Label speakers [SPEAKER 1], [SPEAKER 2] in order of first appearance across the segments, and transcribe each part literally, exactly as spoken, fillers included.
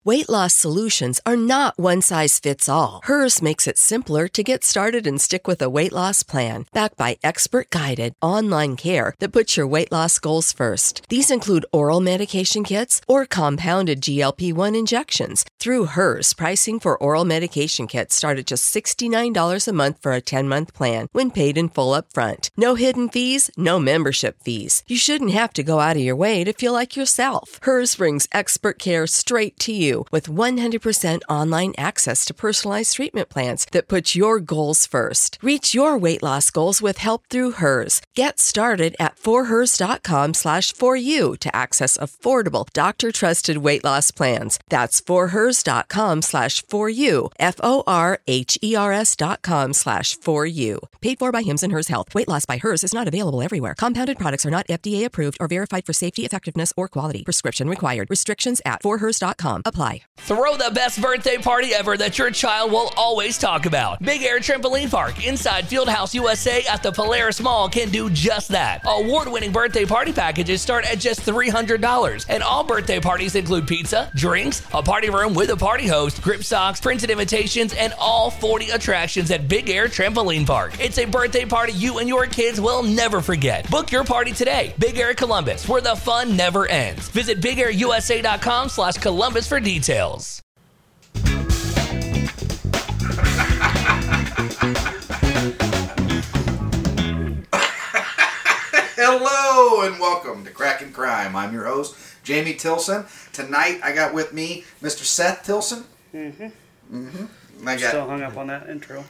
[SPEAKER 1] Weight loss solutions are not one size fits all. Hers makes it simpler to get started and stick with a weight loss plan, backed by expert-guided online care that puts your weight loss goals first. These include oral medication kits or compounded G L P one injections. Through Hers, pricing for oral medication kits start at just sixty-nine dollars a month for a ten-month plan when paid in full upfront. No hidden fees, no membership fees. You shouldn't have to go out of your way to feel like yourself. Hers brings expert care straight to you with one hundred percent online access to personalized treatment plans that put your goals first. Reach your weight loss goals with help through Hers. Get started at forhers.com slash for you to access affordable, doctor-trusted weight loss plans. That's forhers.com slash for you, F O R H E R S dot com slash for you. Paid for by Hims and Hers Health. Weight loss by Hers is not available everywhere. Compounded products are not F D A approved or verified for safety, effectiveness, or quality. Prescription required. Restrictions at for hers dot com apply.
[SPEAKER 2] Throw the best birthday party ever that your child will always talk about. Big Air Trampoline Park inside Fieldhouse U S A at the Polaris Mall can do just that. Award-winning birthday party packages start at just three hundred dollars. And all birthday parties include pizza, drinks, a party room with a party host, grip socks, printed invitations, and all forty attractions at Big Air Trampoline Park. It's a birthday party you and your kids will never forget. Book your party today. Big Air Columbus, where the fun never ends. Visit big air u s a dot com slash Columbus for details.
[SPEAKER 3] Hello and welcome to Crack and Crime. I'm your host, Jamie Tilson. Tonight I got with me Mister Seth Tilson.
[SPEAKER 4] Mm-hmm.
[SPEAKER 3] Mm-hmm. I got
[SPEAKER 4] still hung up on that intro.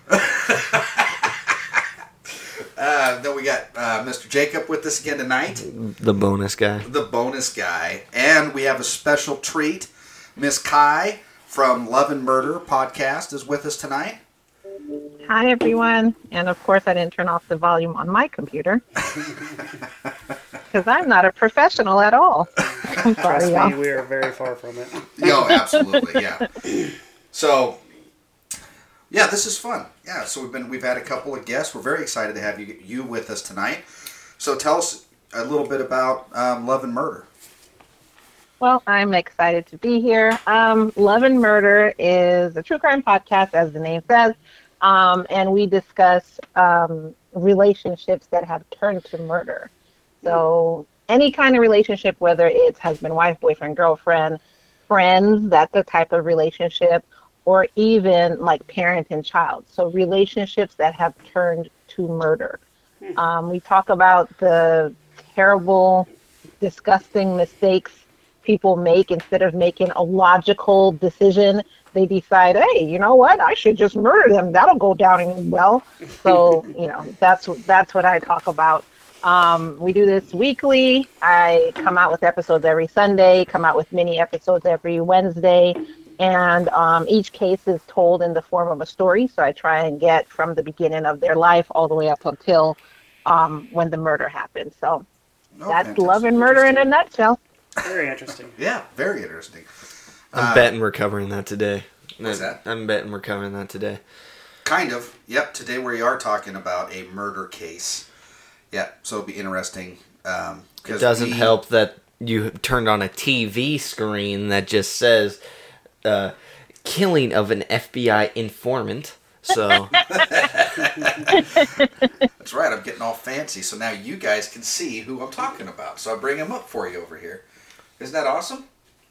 [SPEAKER 3] uh, then we got uh, Mister Jacob with us again tonight.
[SPEAKER 5] The bonus guy.
[SPEAKER 3] The bonus guy. And we have a special treat. Miss Kai from Love and Murder podcast is with us tonight.
[SPEAKER 6] Hi, everyone. And of course, I didn't turn off the volume on my computer because I'm not a professional at all. I'm sorry,
[SPEAKER 4] Trust
[SPEAKER 6] y'all.
[SPEAKER 4] me, we are very far from it.
[SPEAKER 3] Yo, absolutely, yeah. So, yeah, this is fun. Yeah, so we've been we've had a couple of guests. We're very excited to have you you with us tonight. So tell us a little bit about um, Love and Murder.
[SPEAKER 6] Well, I'm excited to be here. Um, Love and Murder is a true crime podcast, as the name says, um, and we discuss um, relationships that have turned to murder. So any kind of relationship, whether it's husband, wife, boyfriend, girlfriend, friends, that's the type of relationship, or even like parent and child. So relationships that have turned to murder. Um, we talk about the terrible, disgusting mistakes people make. Instead of making a logical decision, they decide, hey, you know what, I should just murder them. That'll go down well. So, you know, that's that's what I talk about. Um, we do this weekly. I come out with episodes every Sunday, come out with mini episodes every Wednesday, and um, each case is told in the form of a story. So I try and get from the beginning of their life all the way up until um, when the murder happened. So
[SPEAKER 3] Oh,
[SPEAKER 6] that's
[SPEAKER 3] fantastic.
[SPEAKER 6] Love and Murder in a nutshell.
[SPEAKER 4] Very interesting.
[SPEAKER 3] Yeah, very interesting.
[SPEAKER 5] I'm
[SPEAKER 3] Uh,
[SPEAKER 5] betting we're covering that today.
[SPEAKER 3] What's that?
[SPEAKER 5] I'm betting we're covering that today.
[SPEAKER 3] Kind of. Yep. Today we are talking about a murder case. Yeah. So it'll be interesting. Um,
[SPEAKER 5] It doesn't
[SPEAKER 3] we,
[SPEAKER 5] help that you turned on a T V screen that just says uh, killing of an F B I informant. So
[SPEAKER 3] That's right. I'm getting all fancy. So now you guys can see who I'm talking about. So I bring him up for you over here. Isn't that awesome?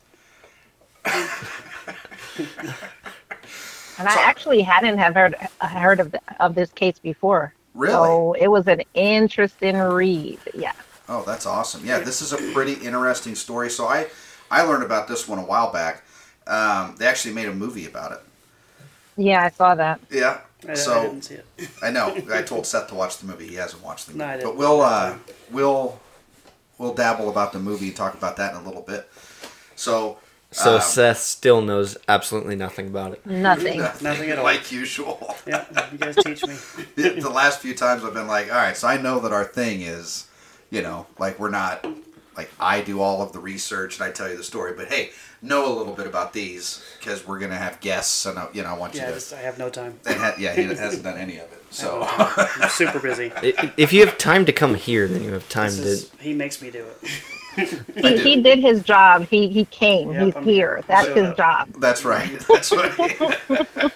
[SPEAKER 6] And I actually hadn't have heard heard of the, of this case before.
[SPEAKER 3] Really?
[SPEAKER 6] So it was an interesting read. Yeah.
[SPEAKER 3] Oh, that's awesome. Yeah, this is a pretty interesting story. So I, I learned about this one a while back. Um, they actually made a movie about it.
[SPEAKER 6] Yeah, I saw that.
[SPEAKER 3] Yeah.
[SPEAKER 4] I,
[SPEAKER 3] so
[SPEAKER 4] I didn't see it.
[SPEAKER 3] I know. I told Seth to watch the movie. He hasn't watched the movie.
[SPEAKER 4] No, I didn't.
[SPEAKER 3] But we'll uh, we'll we'll dabble about the movie and talk about that in a little bit. So
[SPEAKER 5] so
[SPEAKER 3] um,
[SPEAKER 5] Seth still knows absolutely nothing about it.
[SPEAKER 6] Nothing.
[SPEAKER 4] Nothing at all.
[SPEAKER 3] like usual.
[SPEAKER 4] Yeah, you guys teach me.
[SPEAKER 3] the, the last few times I've been like, all right, so I know that our thing is, you know, like we're not, like I do all of the research and I tell you the story, but hey, know a little bit about these because we're going to have guests and, I, you know, I want you
[SPEAKER 4] Yeah,
[SPEAKER 3] to.
[SPEAKER 4] just, I have no time.
[SPEAKER 3] And ha- yeah, he hasn't done any of it. So,
[SPEAKER 4] I have no time. I'm super busy.
[SPEAKER 5] I- If you have time to come here, then you have time
[SPEAKER 4] This
[SPEAKER 5] to...
[SPEAKER 4] is, he makes me do it.
[SPEAKER 6] He, he did his job. He he came.
[SPEAKER 4] Yep,
[SPEAKER 6] He's
[SPEAKER 4] I'm
[SPEAKER 6] here.
[SPEAKER 4] here.
[SPEAKER 6] That's
[SPEAKER 4] Showed
[SPEAKER 6] his
[SPEAKER 4] up.
[SPEAKER 6] job.
[SPEAKER 3] That's right. That's right.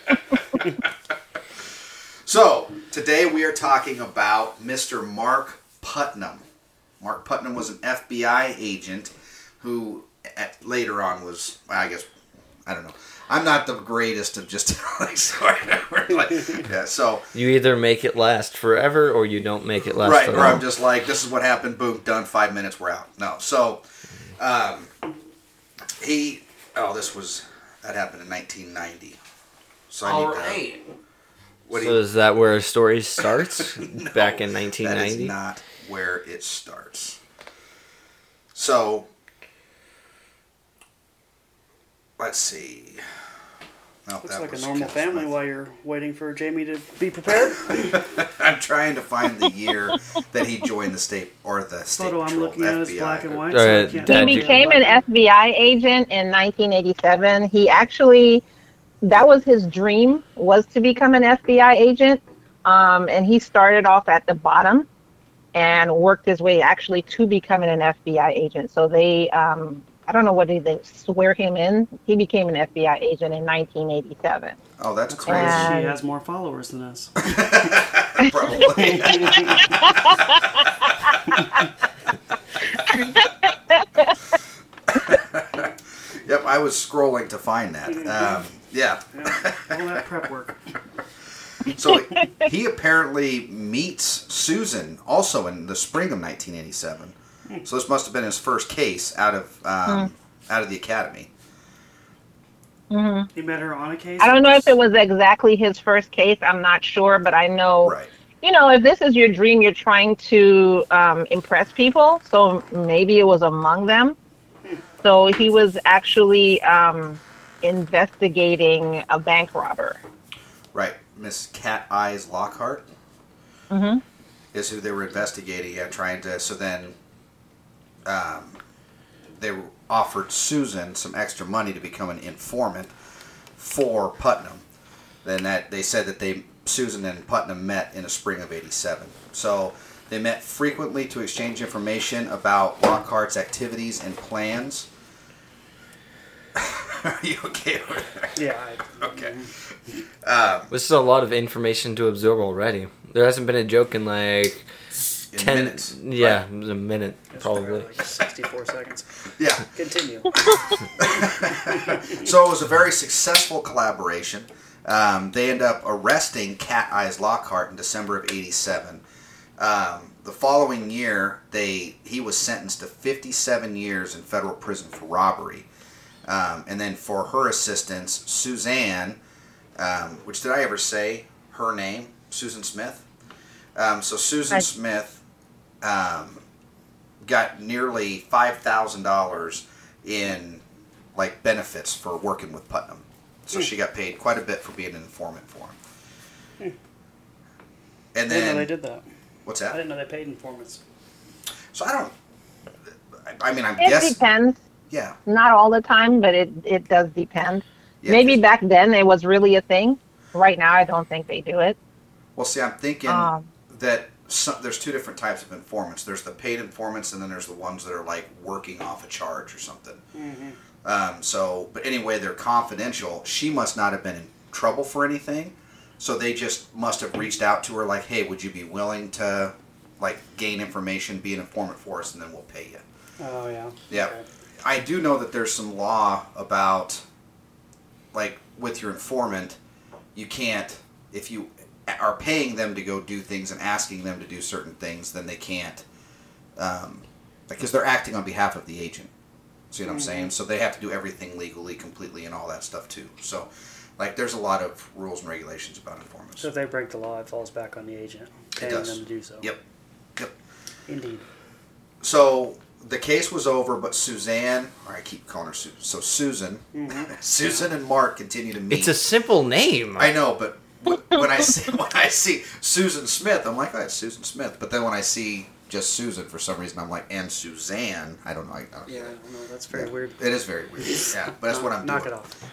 [SPEAKER 3] So, today we are talking about Mister Mark Putnam. Mark Putnam was an F B I agent who at, later on was, I guess, I don't know. I'm not the greatest of just telling stories. Like, yeah, so
[SPEAKER 5] You either make it last forever or you don't make it last
[SPEAKER 3] right,
[SPEAKER 5] at
[SPEAKER 3] or
[SPEAKER 5] all.
[SPEAKER 3] I'm just like, this is what happened. Boom, done. Five minutes, we're out. No, so um, he. Oh, this was that happened in nineteen ninety. So I need to. What do
[SPEAKER 5] So
[SPEAKER 3] you?
[SPEAKER 5] is that where a story starts?
[SPEAKER 3] No,
[SPEAKER 5] Back in nineteen
[SPEAKER 3] That
[SPEAKER 5] ninety?
[SPEAKER 3] is not where it starts. So, let's see. No,
[SPEAKER 4] Looks
[SPEAKER 3] that
[SPEAKER 4] like a
[SPEAKER 3] was
[SPEAKER 4] normal
[SPEAKER 3] Kevin
[SPEAKER 4] family
[SPEAKER 3] Smith.
[SPEAKER 4] while you're waiting for Jamie to be prepared.
[SPEAKER 3] I'm trying to find the year that he joined the state or the state
[SPEAKER 4] Photo I'm
[SPEAKER 3] patrol,
[SPEAKER 4] looking at
[SPEAKER 3] F
[SPEAKER 4] is
[SPEAKER 3] B I.
[SPEAKER 4] black and white.
[SPEAKER 5] All
[SPEAKER 4] so I
[SPEAKER 5] right,
[SPEAKER 4] can't
[SPEAKER 5] Dad,
[SPEAKER 6] He
[SPEAKER 5] you-
[SPEAKER 6] became an F B I agent in nineteen eighty-seven. He actually, that was his dream, was to become an F B I agent. Um, and he started off at the bottom and worked his way actually to becoming an F B I agent. So they, um, I don't know what did they swear him in. He became an F B I agent in nineteen eighty-seven.
[SPEAKER 3] Oh, that's
[SPEAKER 4] That's
[SPEAKER 3] crazy.
[SPEAKER 4] crazy.
[SPEAKER 6] And-
[SPEAKER 4] She has more followers than us.
[SPEAKER 3] Probably. Yep, I was scrolling to find that. Um, yeah.
[SPEAKER 4] Yeah, all that prep work.
[SPEAKER 3] So he apparently meets Susan also in the spring of nineteen eighty-seven. So this must have been his first case out of um, out of the academy.
[SPEAKER 4] He met her on a case.
[SPEAKER 6] I don't know if it was exactly his first case. I'm not sure, but I know,
[SPEAKER 3] Right.
[SPEAKER 6] you know, if this is your dream, you're trying to um, impress people. So maybe it was among them. So he was actually um, investigating a bank robber.
[SPEAKER 3] Right. Miss Cat Eyes Lockhart
[SPEAKER 6] Mm-hmm.
[SPEAKER 3] is who they were investigating. Yeah, trying to. So then, um, they offered Susan some extra money to become an informant for Putnam. Then that they said that they Susan and Putnam met in the spring of eighty-seven. So they met frequently to exchange information about Lockhart's activities and plans. Are you okay with that?
[SPEAKER 4] Yeah. I,
[SPEAKER 3] Okay.
[SPEAKER 5] This is a lot of information to absorb already. There hasn't been a joke in like
[SPEAKER 3] In
[SPEAKER 5] ten
[SPEAKER 3] minutes.
[SPEAKER 5] Yeah,
[SPEAKER 3] Right.
[SPEAKER 5] it was a minute
[SPEAKER 4] It's
[SPEAKER 5] probably.
[SPEAKER 4] Like sixty-four seconds.
[SPEAKER 3] Yeah.
[SPEAKER 4] Continue.
[SPEAKER 3] So it was a very successful collaboration. Um, they end up arresting Cat Eyes Lockhart in December of eighty-seven. Um, the following year, they he was sentenced to fifty-seven years in federal prison for robbery. Um, and then for her assistance, Suzanne, um, which did I ever say her name? Susan Smith? Um, so Susan
[SPEAKER 6] I-
[SPEAKER 3] Smith um, got nearly five thousand dollars in like benefits for working with Putnam. So she got paid quite a bit for being an informant for him. And
[SPEAKER 4] I didn't know
[SPEAKER 3] then
[SPEAKER 4] they did that.
[SPEAKER 3] what's
[SPEAKER 4] I
[SPEAKER 3] that?
[SPEAKER 4] didn't know they paid informants.
[SPEAKER 3] So I don't. I- I mean, I
[SPEAKER 6] It
[SPEAKER 3] guess.
[SPEAKER 6] depends.
[SPEAKER 3] Yeah.
[SPEAKER 6] Not all the time, but it, it does depend.
[SPEAKER 3] Yeah,
[SPEAKER 6] Maybe
[SPEAKER 3] 'cause-
[SPEAKER 6] back then it was really a thing. Right now, I don't think they do it.
[SPEAKER 3] Well, see, I'm thinking
[SPEAKER 6] Um,
[SPEAKER 3] that some, there's two different types of informants. There's the paid informants, and then there's the ones that are like working off a charge or something. Um, so, but anyway, they're confidential. She must not have been in trouble for anything, so they just must have reached out to her like, "Hey, would you be willing to like gain information, be an informant for us, and then we'll pay you."
[SPEAKER 4] Oh yeah.
[SPEAKER 3] Yeah.
[SPEAKER 4] Okay.
[SPEAKER 3] I do know that there's some law about, like, with your informant, you can't, if you are paying them to go do things and asking them to do certain things, then they can't, um, because they're acting on behalf of the agent. See what I'm saying? So they have to do everything legally, completely, and all that stuff too. So, like, there's a lot of rules and regulations about informants.
[SPEAKER 4] So if they break the law, it falls back on the agent, paying
[SPEAKER 3] does.
[SPEAKER 4] them to do so.
[SPEAKER 3] Yep. Yep.
[SPEAKER 4] Indeed.
[SPEAKER 3] So the case was over, but Suzanne, or I keep calling her Susan. So Susan, Susan and Mark continue to meet.
[SPEAKER 5] It's a simple name.
[SPEAKER 3] I know, but wh- when I see when I see Susan Smith, I'm like, oh, it's Susan Smith. But then when I see just Susan, for some reason, I'm like, and Suzanne. I don't know. I, I don't
[SPEAKER 4] Yeah,
[SPEAKER 3] get
[SPEAKER 4] I
[SPEAKER 3] it.
[SPEAKER 4] don't know. That's very
[SPEAKER 3] Yeah.
[SPEAKER 4] weird.
[SPEAKER 3] It is very weird. Yeah, but that's what I'm
[SPEAKER 4] Knock
[SPEAKER 3] doing.
[SPEAKER 4] it off.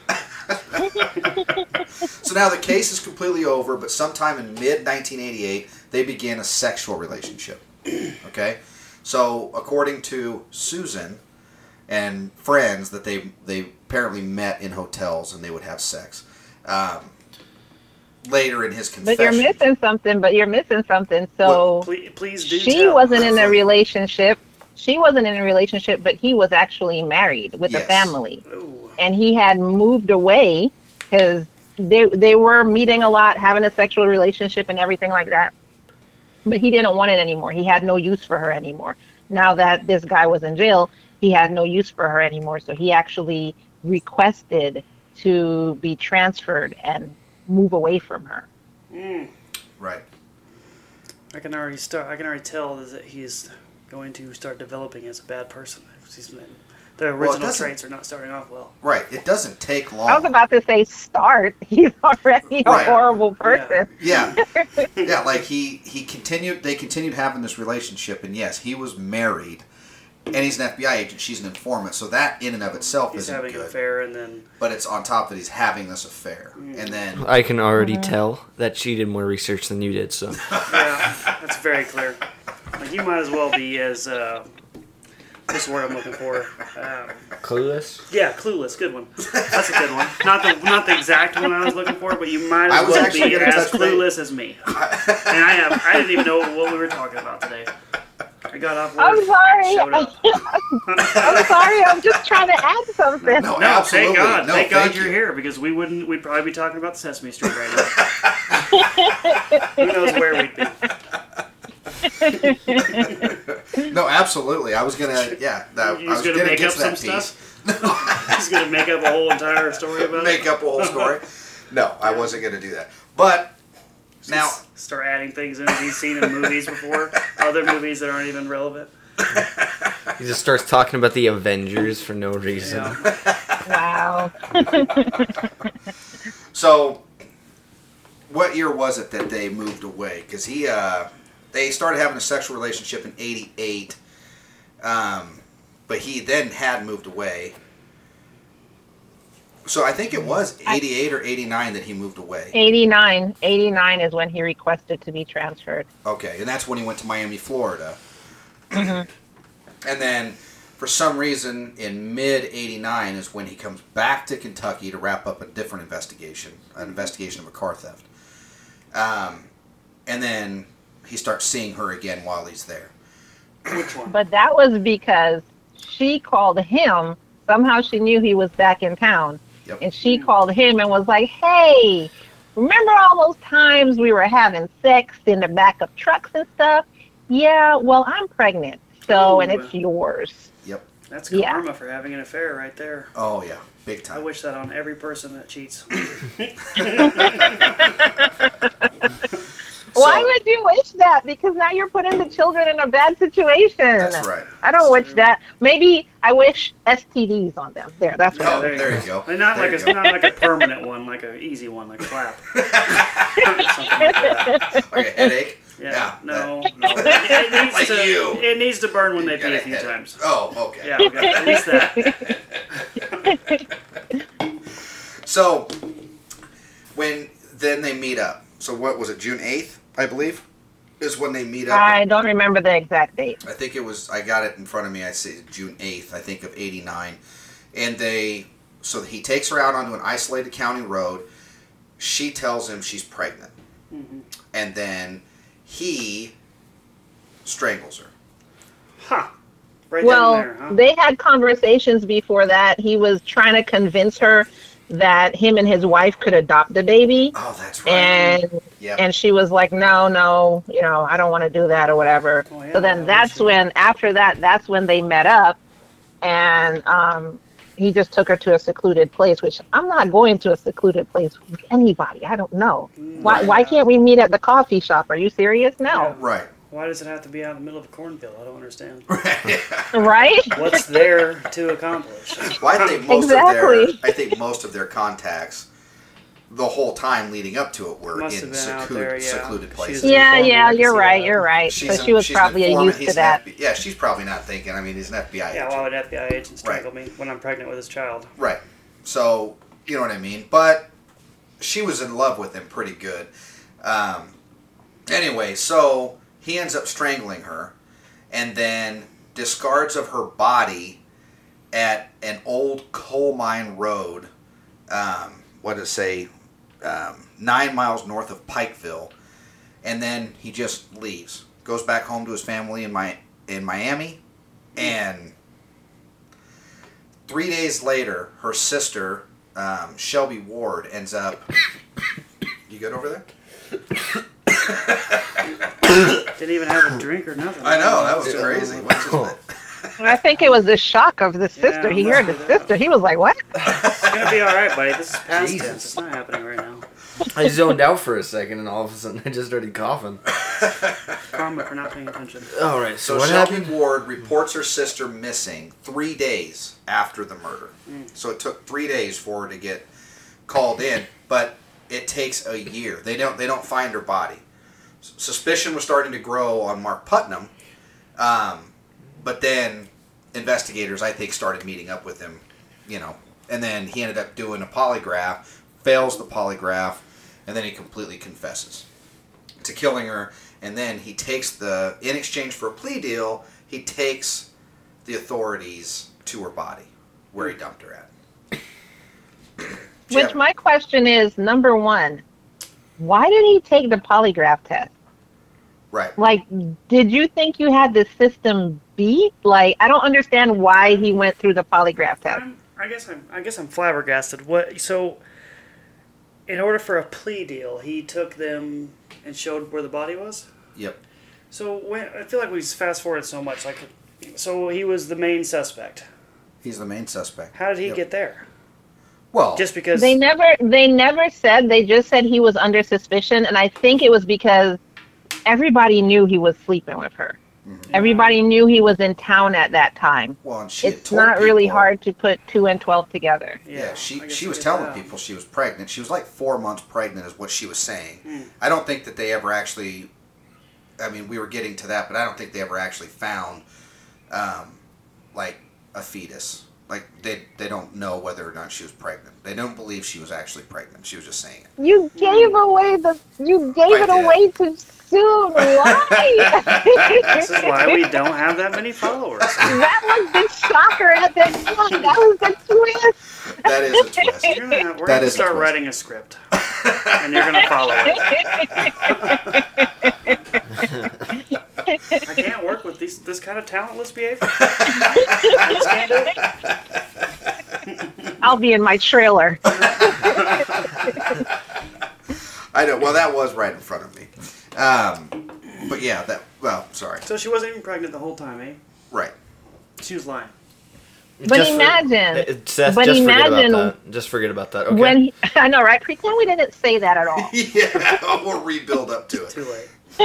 [SPEAKER 3] So now the case is completely over, but sometime in mid nineteen eighty-eight, they began a sexual relationship. Okay? So, according to Susan and friends, that they they apparently met in hotels and they would have sex. Um, later in his confession,
[SPEAKER 6] But you're missing something. But you're missing something. So
[SPEAKER 4] Please, please do
[SPEAKER 6] she
[SPEAKER 4] tell.
[SPEAKER 6] wasn't in a relationship. She wasn't in a relationship, but he was actually married with
[SPEAKER 3] Yes.
[SPEAKER 6] a family,
[SPEAKER 4] Ooh.
[SPEAKER 6] and he had moved away because they they were meeting a lot, having a sexual relationship and everything like that. But he didn't want it anymore. He had no use for her anymore. Now that this guy was in jail, he had no use for her anymore. So he actually requested to be transferred and move away from her.
[SPEAKER 4] Mm.
[SPEAKER 3] right?
[SPEAKER 4] I can already start. I can already tell that he's going to start developing as a bad person. He's, the original
[SPEAKER 3] doesn't-
[SPEAKER 4] traits are not starting off well.
[SPEAKER 3] Right. It doesn't take long.
[SPEAKER 6] I was about to say start. He's already a
[SPEAKER 3] Right.
[SPEAKER 6] horrible person.
[SPEAKER 3] Yeah, yeah. Like he he continued. They continued having this relationship, and yes, he was married, and he's an F B I agent. She's an informant, so that in and of itself
[SPEAKER 4] He's
[SPEAKER 3] isn't
[SPEAKER 4] having an
[SPEAKER 3] good.
[SPEAKER 4] affair, and then
[SPEAKER 3] But it's on top that he's having this affair,
[SPEAKER 4] Mm.
[SPEAKER 3] and then
[SPEAKER 5] I can already
[SPEAKER 6] Uh-huh.
[SPEAKER 5] tell that she did more research than you did, so.
[SPEAKER 4] yeah, that's very clear. Like you might as well be as uh, this word I'm looking for. Um,
[SPEAKER 5] Clueless?
[SPEAKER 4] yeah, clueless. Good one. That's a good one. Not the not the exact one I was looking for, but you might
[SPEAKER 3] I
[SPEAKER 4] as
[SPEAKER 3] was
[SPEAKER 4] well
[SPEAKER 3] actually
[SPEAKER 4] be
[SPEAKER 3] gonna
[SPEAKER 4] as
[SPEAKER 3] touch base.
[SPEAKER 4] clueless as me. And I have. I didn't even know what we were talking about today. I got off work.
[SPEAKER 6] I'm sorry.
[SPEAKER 4] Showed up.
[SPEAKER 6] I'm sorry. I'm just trying to add something.
[SPEAKER 3] no,
[SPEAKER 4] No,
[SPEAKER 3] absolutely,
[SPEAKER 4] thank God.
[SPEAKER 3] no,
[SPEAKER 4] thank God
[SPEAKER 3] thank
[SPEAKER 4] you're
[SPEAKER 3] you.
[SPEAKER 4] here because we wouldn't. We'd probably be talking about Sesame Street right now. Who knows where we'd be?
[SPEAKER 3] No, absolutely. I was gonna, yeah. That,
[SPEAKER 4] You
[SPEAKER 3] I
[SPEAKER 4] was
[SPEAKER 3] was
[SPEAKER 4] gonna
[SPEAKER 3] gonna
[SPEAKER 4] make
[SPEAKER 3] get
[SPEAKER 4] up
[SPEAKER 3] to
[SPEAKER 4] some
[SPEAKER 3] that piece.
[SPEAKER 4] He's gonna make up a whole entire story about
[SPEAKER 3] Make
[SPEAKER 4] it.
[SPEAKER 3] up a whole story. No, I wasn't gonna do that. But now,
[SPEAKER 4] Just start adding things in he's seen in movies before, other movies that aren't even relevant.
[SPEAKER 5] He just starts talking about the Avengers for no reason.
[SPEAKER 4] Yeah.
[SPEAKER 6] Wow.
[SPEAKER 3] so what year was it that they moved away? Because he, uh, they started having a sexual relationship in eighty-eight, um, but he then had moved away. So I think it was eighty-eight or eighty-nine that he moved away.
[SPEAKER 6] eighty-nine. eighty-nine is when he requested to be transferred.
[SPEAKER 3] Okay, and that's when he went to Miami, Florida. And then, for some reason, in mid eighty-nine is when he comes back to Kentucky to wrap up a different investigation, an investigation of a car theft. Um, and then he starts seeing her again while he's there.
[SPEAKER 4] Which one?
[SPEAKER 6] But that was because she called him. Somehow she knew he was back in town.
[SPEAKER 3] Yep.
[SPEAKER 6] And she called him and was like, hey, remember all those times we were having sex in the back of trucks and stuff? Yeah, well, I'm pregnant. So, and it's yours.
[SPEAKER 3] Yep.
[SPEAKER 4] That's
[SPEAKER 6] Yeah.
[SPEAKER 4] karma for having an affair right there.
[SPEAKER 3] Oh, yeah. Big
[SPEAKER 4] I
[SPEAKER 3] time.
[SPEAKER 4] wish that on every person that cheats.
[SPEAKER 6] Why
[SPEAKER 3] So-
[SPEAKER 6] would you wish that? Because now you're putting the children in a bad situation.
[SPEAKER 3] That's right.
[SPEAKER 6] I don't wish that. Maybe I wish S T Ds on them. There, that's what.
[SPEAKER 3] Oh,
[SPEAKER 4] there you
[SPEAKER 3] there you go.
[SPEAKER 4] And not
[SPEAKER 3] There
[SPEAKER 4] like
[SPEAKER 3] you
[SPEAKER 4] a
[SPEAKER 3] go.
[SPEAKER 4] not like a permanent one, like an easy one, like a clap. Something like that.
[SPEAKER 3] Like a headache?
[SPEAKER 4] Yeah. no,
[SPEAKER 3] that-
[SPEAKER 4] no. It, it needs
[SPEAKER 3] Like
[SPEAKER 4] to.
[SPEAKER 3] you.
[SPEAKER 4] It needs to burn when they
[SPEAKER 3] You got
[SPEAKER 4] pee a
[SPEAKER 3] a
[SPEAKER 4] few
[SPEAKER 3] headache.
[SPEAKER 4] times.
[SPEAKER 3] Oh, okay.
[SPEAKER 4] Yeah, we got at least that.
[SPEAKER 3] So, when then they meet up. So what was it, June eighth, I believe, is when they meet up.
[SPEAKER 6] I don't remember the exact date.
[SPEAKER 3] I think it was, I got it in front of me, I see June eighth, I think, of eighty-nine. And they, so he takes her out onto an isolated county road. She tells him she's pregnant.
[SPEAKER 4] Mm-hmm.
[SPEAKER 3] And then he strangles her.
[SPEAKER 4] Huh. Right
[SPEAKER 6] Well,
[SPEAKER 4] down there, huh?
[SPEAKER 6] they had conversations before that. He was trying to convince her that him and his wife could adopt the baby.
[SPEAKER 3] Oh, that's right.
[SPEAKER 6] And
[SPEAKER 3] Yep.
[SPEAKER 6] and she was like, no, no, you know, I don't want to do that or whatever.
[SPEAKER 4] Oh, yeah,
[SPEAKER 6] so then
[SPEAKER 4] that
[SPEAKER 6] that's
[SPEAKER 4] was-
[SPEAKER 6] when, after that, that's when they met up. And um, he just took her to a secluded place, which I'm not going to a secluded place with anybody. I don't know. Why,
[SPEAKER 3] Right.
[SPEAKER 6] why can't we meet at the coffee shop? Are you serious? No.
[SPEAKER 3] Right.
[SPEAKER 4] Why does it have to be out in the middle of a cornfield? I don't understand.
[SPEAKER 6] Right?
[SPEAKER 4] What's there to accomplish?
[SPEAKER 3] Well, I think most
[SPEAKER 6] Exactly.
[SPEAKER 3] of their, I think most of their contacts, the whole time leading up to it, were
[SPEAKER 4] Must
[SPEAKER 3] in
[SPEAKER 4] have been out
[SPEAKER 3] secluded,
[SPEAKER 4] there, yeah.
[SPEAKER 3] secluded
[SPEAKER 4] She's
[SPEAKER 3] places.
[SPEAKER 4] an
[SPEAKER 6] Yeah,
[SPEAKER 4] informant,
[SPEAKER 6] yeah,
[SPEAKER 4] I can
[SPEAKER 6] you're
[SPEAKER 4] see
[SPEAKER 6] right,
[SPEAKER 4] that.
[SPEAKER 6] you're right.
[SPEAKER 3] She's
[SPEAKER 6] So
[SPEAKER 3] an-
[SPEAKER 6] she was
[SPEAKER 3] she's an
[SPEAKER 6] probably a
[SPEAKER 3] informant,
[SPEAKER 6] used
[SPEAKER 3] he's
[SPEAKER 6] to
[SPEAKER 3] an
[SPEAKER 6] that.
[SPEAKER 3] F B I yeah, she's probably not thinking. I mean, he's an F B I
[SPEAKER 4] Yeah,
[SPEAKER 3] agent.
[SPEAKER 4] why would F B I agent strangle
[SPEAKER 3] Right.
[SPEAKER 4] me when I'm pregnant with his child?
[SPEAKER 3] Right. So, you know what I mean? But she was in love with him pretty good. Um, anyway, so he ends up strangling her. and then discards of her body at an old coal mine road. Um, what did it say? Um, nine miles north of Pikeville, and then he just leaves, goes back home to his family in my in Miami, and three days later, her sister um, Shelby Ward ends up. You good over there?
[SPEAKER 4] Didn't even have a drink or nothing.
[SPEAKER 3] I know, that was crazy. What's his
[SPEAKER 6] I think it was the shock of the sister.
[SPEAKER 4] Yeah,
[SPEAKER 6] he heard the sister. He was like, "What?"
[SPEAKER 4] It's gonna be all right, buddy. This is past
[SPEAKER 5] Jesus.
[SPEAKER 4] tense. It's not happening right now.
[SPEAKER 5] I zoned out for a second, and all of a sudden, I just started coughing.
[SPEAKER 4] Karma for not paying attention.
[SPEAKER 5] All right, so,
[SPEAKER 3] So
[SPEAKER 5] what
[SPEAKER 3] Shelby
[SPEAKER 5] happened?
[SPEAKER 3] Ward reports her sister missing three days after the murder. So it took three days for her to get called in, but it takes a year. They don't they don't find her body. S- Suspicion was starting to grow on Mark Putnam, um, but then investigators, I think, started meeting up with him, you know, and then he ended up doing a polygraph, fails the polygraph, and then he completely confesses to killing her. And then he takes the, in exchange for a plea deal, he takes the authorities to her body, where he dumped her at.
[SPEAKER 6] Which
[SPEAKER 3] Jeff,
[SPEAKER 6] my question is, number one, why did he take the polygraph test?
[SPEAKER 3] right.
[SPEAKER 6] Like, did you think you had the system beat? Like, I don't understand why he went through the polygraph test.
[SPEAKER 4] I'm, I guess I'm. I guess I'm flabbergasted. What? So, in order for a plea deal, he took them and showed where the body was.
[SPEAKER 3] Yep.
[SPEAKER 4] So when I feel like we fast forward so much. Like, so he was the main suspect.
[SPEAKER 3] He's the main suspect.
[SPEAKER 4] How did he
[SPEAKER 3] Yep.
[SPEAKER 4] get there?
[SPEAKER 3] Well,
[SPEAKER 4] Just because
[SPEAKER 6] They never, they never said. They just said he was under suspicion, and I think it was because everybody knew he was sleeping with her.
[SPEAKER 3] Mm-hmm.
[SPEAKER 6] Everybody knew he was in town at that time.
[SPEAKER 3] well, and she had
[SPEAKER 6] It's
[SPEAKER 3] told
[SPEAKER 6] not really
[SPEAKER 3] people-
[SPEAKER 6] hard to put two and twelve together.
[SPEAKER 3] Yeah, she
[SPEAKER 4] I guess
[SPEAKER 3] she
[SPEAKER 4] I
[SPEAKER 3] was
[SPEAKER 4] get
[SPEAKER 3] telling
[SPEAKER 4] that.
[SPEAKER 3] people she was pregnant. She was like four months pregnant, is what she was saying.
[SPEAKER 4] Hmm.
[SPEAKER 3] I don't think that they ever actually. I mean, we were getting to that, but I don't think they ever actually found, um, like a fetus. Like they they don't know whether or not she was pregnant. They don't believe she was actually pregnant. She was just saying it.
[SPEAKER 6] You gave away the. You gave
[SPEAKER 3] I
[SPEAKER 6] it
[SPEAKER 3] did.
[SPEAKER 6] away too soon. Why?
[SPEAKER 4] This is why we don't have that many followers.
[SPEAKER 6] That was the shocker at the end. That was the twist.
[SPEAKER 3] That is a twist.
[SPEAKER 4] You're gonna, we're
[SPEAKER 3] That
[SPEAKER 4] gonna
[SPEAKER 3] is a
[SPEAKER 4] start
[SPEAKER 3] twist.
[SPEAKER 4] writing a script, and you're gonna follow it. I can't work with these this kind of talentless behavior. I just can't do it.
[SPEAKER 6] I'll be in my trailer.
[SPEAKER 3] I know. Well, that was right in front of me. Um, but yeah, that. Well, sorry.
[SPEAKER 4] So she wasn't even pregnant the whole time, eh?
[SPEAKER 3] Right.
[SPEAKER 4] She was lying.
[SPEAKER 6] But
[SPEAKER 5] Just for-
[SPEAKER 6] imagine,
[SPEAKER 5] Uh, Seth,
[SPEAKER 6] but
[SPEAKER 5] just forget
[SPEAKER 6] imagine
[SPEAKER 5] about that. Just forget about that. Okay.
[SPEAKER 6] when he, I know, right? Pretend we didn't say that at all.
[SPEAKER 3] Yeah, we'll rebuild up to it.
[SPEAKER 4] Too late.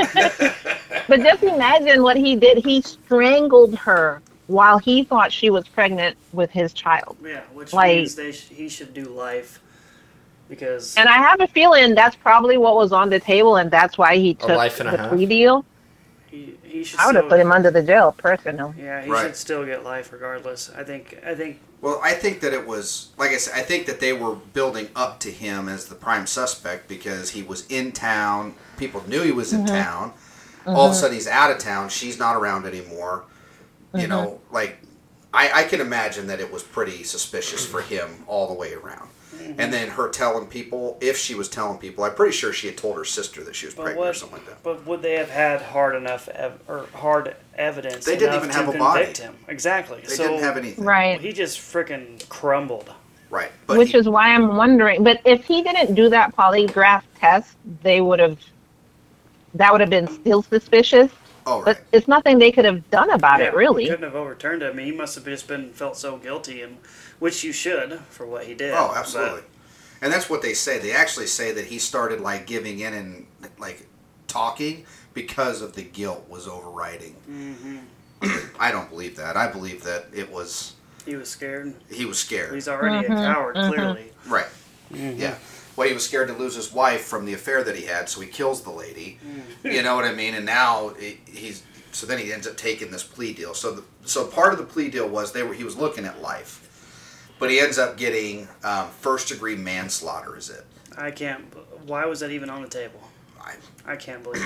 [SPEAKER 6] But just imagine what he did. He strangled her while he thought she was pregnant with his child.
[SPEAKER 4] Yeah, which
[SPEAKER 6] Like-
[SPEAKER 4] means they sh- he should do life because
[SPEAKER 6] And I have a feeling that's probably what was on the table, and that's why he took
[SPEAKER 5] life and a
[SPEAKER 6] the
[SPEAKER 5] half?
[SPEAKER 6] plea deal.
[SPEAKER 4] he, he should.
[SPEAKER 6] I would have
[SPEAKER 4] still,
[SPEAKER 6] put him under the jail, personally.
[SPEAKER 4] Yeah, he
[SPEAKER 3] Right.
[SPEAKER 4] should still get life regardless. I think. I think.
[SPEAKER 3] Well, I think that it was, like I said, I think that they were building up to him as the prime suspect because he was in town. People knew he was in
[SPEAKER 6] Mm-hmm.
[SPEAKER 3] town. All of a sudden, he's out of town. She's not around anymore.
[SPEAKER 6] Mm-hmm.
[SPEAKER 3] You know, like, I, I can imagine that it was pretty suspicious for him all the way around.
[SPEAKER 6] Mm-hmm.
[SPEAKER 3] And then her telling people, if she was telling people, I'm pretty sure she had told her sister that she was
[SPEAKER 4] But
[SPEAKER 3] pregnant or
[SPEAKER 4] what?
[SPEAKER 3] something like that.
[SPEAKER 4] But would they have had hard enough ev- or hard evidence?
[SPEAKER 3] They didn't
[SPEAKER 4] enough
[SPEAKER 3] even
[SPEAKER 4] to
[SPEAKER 3] have a body.
[SPEAKER 4] convict him? Exactly.
[SPEAKER 3] They
[SPEAKER 4] so
[SPEAKER 3] didn't have anything.
[SPEAKER 6] Right.
[SPEAKER 4] he just freaking crumbled.
[SPEAKER 3] Right. But
[SPEAKER 6] Which
[SPEAKER 3] he-
[SPEAKER 6] is why I'm wondering. But if he didn't do that polygraph test, they would have. That would have been still suspicious.
[SPEAKER 3] oh, right.
[SPEAKER 6] But it's nothing they could have done about
[SPEAKER 4] Yeah,
[SPEAKER 6] it, really.
[SPEAKER 4] He couldn't have overturned it. I mean, he must have just been felt so guilty, and which you should for what he did.
[SPEAKER 3] Oh,
[SPEAKER 4] but-
[SPEAKER 3] absolutely. And that's what they say. They actually say that he started like giving in and like talking because of the guilt was overriding.
[SPEAKER 4] Mm-hmm.
[SPEAKER 3] I don't believe that. I believe that it was
[SPEAKER 4] He was scared.
[SPEAKER 3] he was scared.
[SPEAKER 4] He's already a coward, clearly.
[SPEAKER 3] Right.
[SPEAKER 4] Mm-hmm.
[SPEAKER 3] Yeah. Well, he was scared to lose his wife from the affair that he had, so he kills the lady.
[SPEAKER 4] Mm-hmm.
[SPEAKER 3] You know what I mean? And now he- he's so then he ends up taking this plea deal. So the, so part of the plea deal was they were he was looking at life. But he ends up getting um, first degree manslaughter, is it?
[SPEAKER 4] I can't. Why was that even on the table?
[SPEAKER 3] I,
[SPEAKER 4] I can't believe that.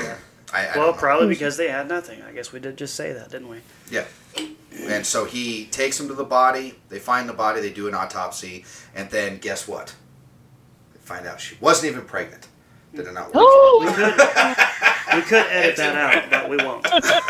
[SPEAKER 3] I, I
[SPEAKER 4] Well,
[SPEAKER 3] don't know.
[SPEAKER 4] probably because they had nothing. I guess we did just say that, didn't we?
[SPEAKER 3] Yeah. And so he takes him to the body. They find the body. They do an autopsy. And then guess what? They find out she wasn't even pregnant. Did it not work?
[SPEAKER 6] Oh,
[SPEAKER 4] We could, we could edit that out, but we won't.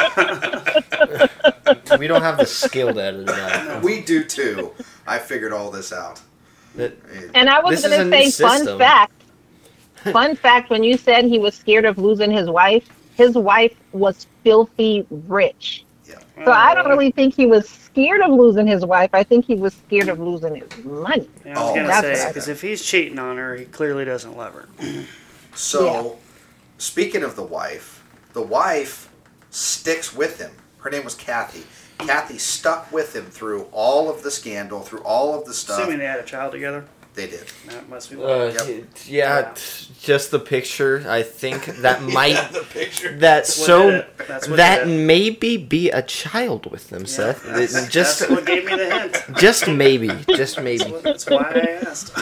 [SPEAKER 5] We don't have the skill to edit it out.
[SPEAKER 3] We do too. I figured all this out.
[SPEAKER 5] That-
[SPEAKER 6] and I was
[SPEAKER 5] This is
[SPEAKER 6] going
[SPEAKER 5] a
[SPEAKER 6] to
[SPEAKER 5] new
[SPEAKER 6] say, fun
[SPEAKER 5] system.
[SPEAKER 6] fact. Fun fact: when you said he was scared of losing his wife, his wife was filthy rich.
[SPEAKER 3] Yeah.
[SPEAKER 6] So I don't really think he was scared of losing his wife. I think he was scared of losing his money.
[SPEAKER 4] Yeah, I was
[SPEAKER 3] Oh,
[SPEAKER 4] gonna
[SPEAKER 6] that's
[SPEAKER 4] say
[SPEAKER 6] what I
[SPEAKER 4] because if he's cheating on her, he clearly doesn't love her.
[SPEAKER 3] So, speaking of the wife, the wife sticks with him. Her name was Kathy. Kathy stuck with him through all of the scandal, through all of the stuff.
[SPEAKER 4] Assuming they had a child together,
[SPEAKER 3] They did.
[SPEAKER 4] that must be.
[SPEAKER 5] Uh,
[SPEAKER 3] Yep.
[SPEAKER 5] Yeah, t- just the picture. I think that might
[SPEAKER 3] the picture.
[SPEAKER 5] that
[SPEAKER 4] what
[SPEAKER 5] so
[SPEAKER 4] did it. That's what
[SPEAKER 5] that
[SPEAKER 4] did it.
[SPEAKER 5] maybe be a child with them, Seth.
[SPEAKER 4] That's,
[SPEAKER 5] It- just
[SPEAKER 4] that's what gave me the hint.
[SPEAKER 5] just maybe, just maybe.
[SPEAKER 4] That's why I asked.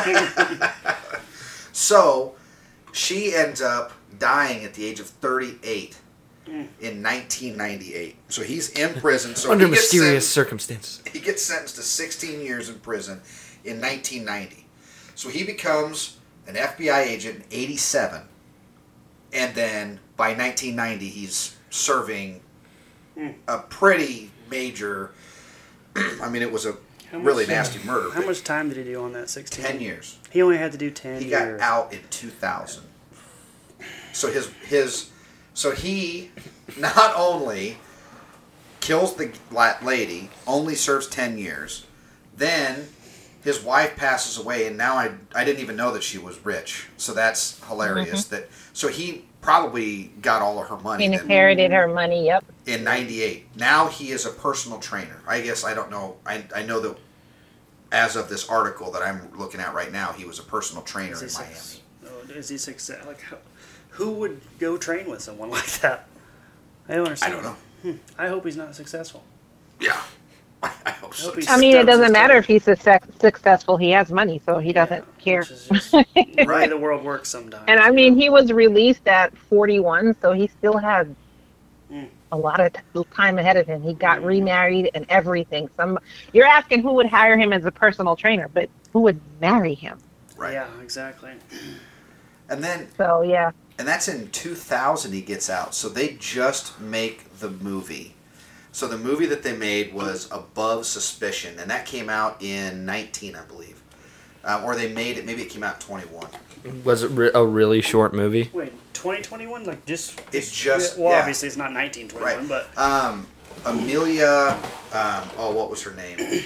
[SPEAKER 3] So, she ends up dying at the age of thirty-eight in nineteen ninety-eight. So he's in prison. So
[SPEAKER 5] Under
[SPEAKER 3] he gets
[SPEAKER 5] mysterious
[SPEAKER 3] sentenced-
[SPEAKER 5] circumstances.
[SPEAKER 3] He gets sentenced to sixteen years in prison in nineteen ninety. So he becomes an F B I agent in eighty-seven. And then by nineteen ninety, he's serving a pretty major, I mean, it was a
[SPEAKER 4] How much-
[SPEAKER 3] really nasty murder.
[SPEAKER 4] How
[SPEAKER 3] but
[SPEAKER 4] much time did he do on that? Sixteen.
[SPEAKER 3] ten years.
[SPEAKER 4] He only had to do ten
[SPEAKER 3] He got
[SPEAKER 4] years.
[SPEAKER 3] out in two thousand. So his his so he not only kills the la- lady, only serves ten years. Then his wife passes away, and now I I didn't even know that she was rich. So that's hilarious. That so he probably got all of her money
[SPEAKER 6] He
[SPEAKER 3] then
[SPEAKER 6] inherited her money. Yep.
[SPEAKER 3] in ninety-eight. Now he is a personal trainer. I guess I don't know. I I know that as of this article that I'm looking at right now, he was a personal trainer
[SPEAKER 4] Is he
[SPEAKER 3] in Miami.
[SPEAKER 4] suc- oh, is he success? Like, how, who would go train with someone like that? I don't
[SPEAKER 3] I
[SPEAKER 4] understand.
[SPEAKER 3] don't know.
[SPEAKER 4] Hmm. I hope he's not successful.
[SPEAKER 3] Yeah. I hope so.
[SPEAKER 4] hope he's-
[SPEAKER 6] I mean, it
[SPEAKER 4] Stubbs
[SPEAKER 6] doesn't
[SPEAKER 4] is
[SPEAKER 6] matter
[SPEAKER 4] done.
[SPEAKER 6] if he's success- successful. He has money, so he doesn't care.
[SPEAKER 4] Which is just the way
[SPEAKER 3] Right.
[SPEAKER 4] the world works sometimes.
[SPEAKER 6] And I mean, he was released at forty-one, so he still had
[SPEAKER 4] Mm.
[SPEAKER 6] a lot of t- time ahead of him. He got remarried and everything. Some, you're asking who would hire him as a personal trainer, but who would marry him?
[SPEAKER 3] Right.
[SPEAKER 4] Yeah, exactly.
[SPEAKER 3] And then,
[SPEAKER 6] So yeah,
[SPEAKER 3] and that's in two thousand he gets out. So they just make the movie. So the movie that they made was Above Suspicion, and that came out in nineteen, I believe. Um, or they made it, maybe it came out in twenty-one.
[SPEAKER 5] Was it re- a really short movie?
[SPEAKER 4] Wait, twenty twenty-one? Like just?
[SPEAKER 3] It's just-
[SPEAKER 4] Well,
[SPEAKER 3] yeah.
[SPEAKER 4] obviously it's not nineteen twenty-one,
[SPEAKER 3] Right.
[SPEAKER 4] but
[SPEAKER 3] Um, Amelia, um, oh, what was her name?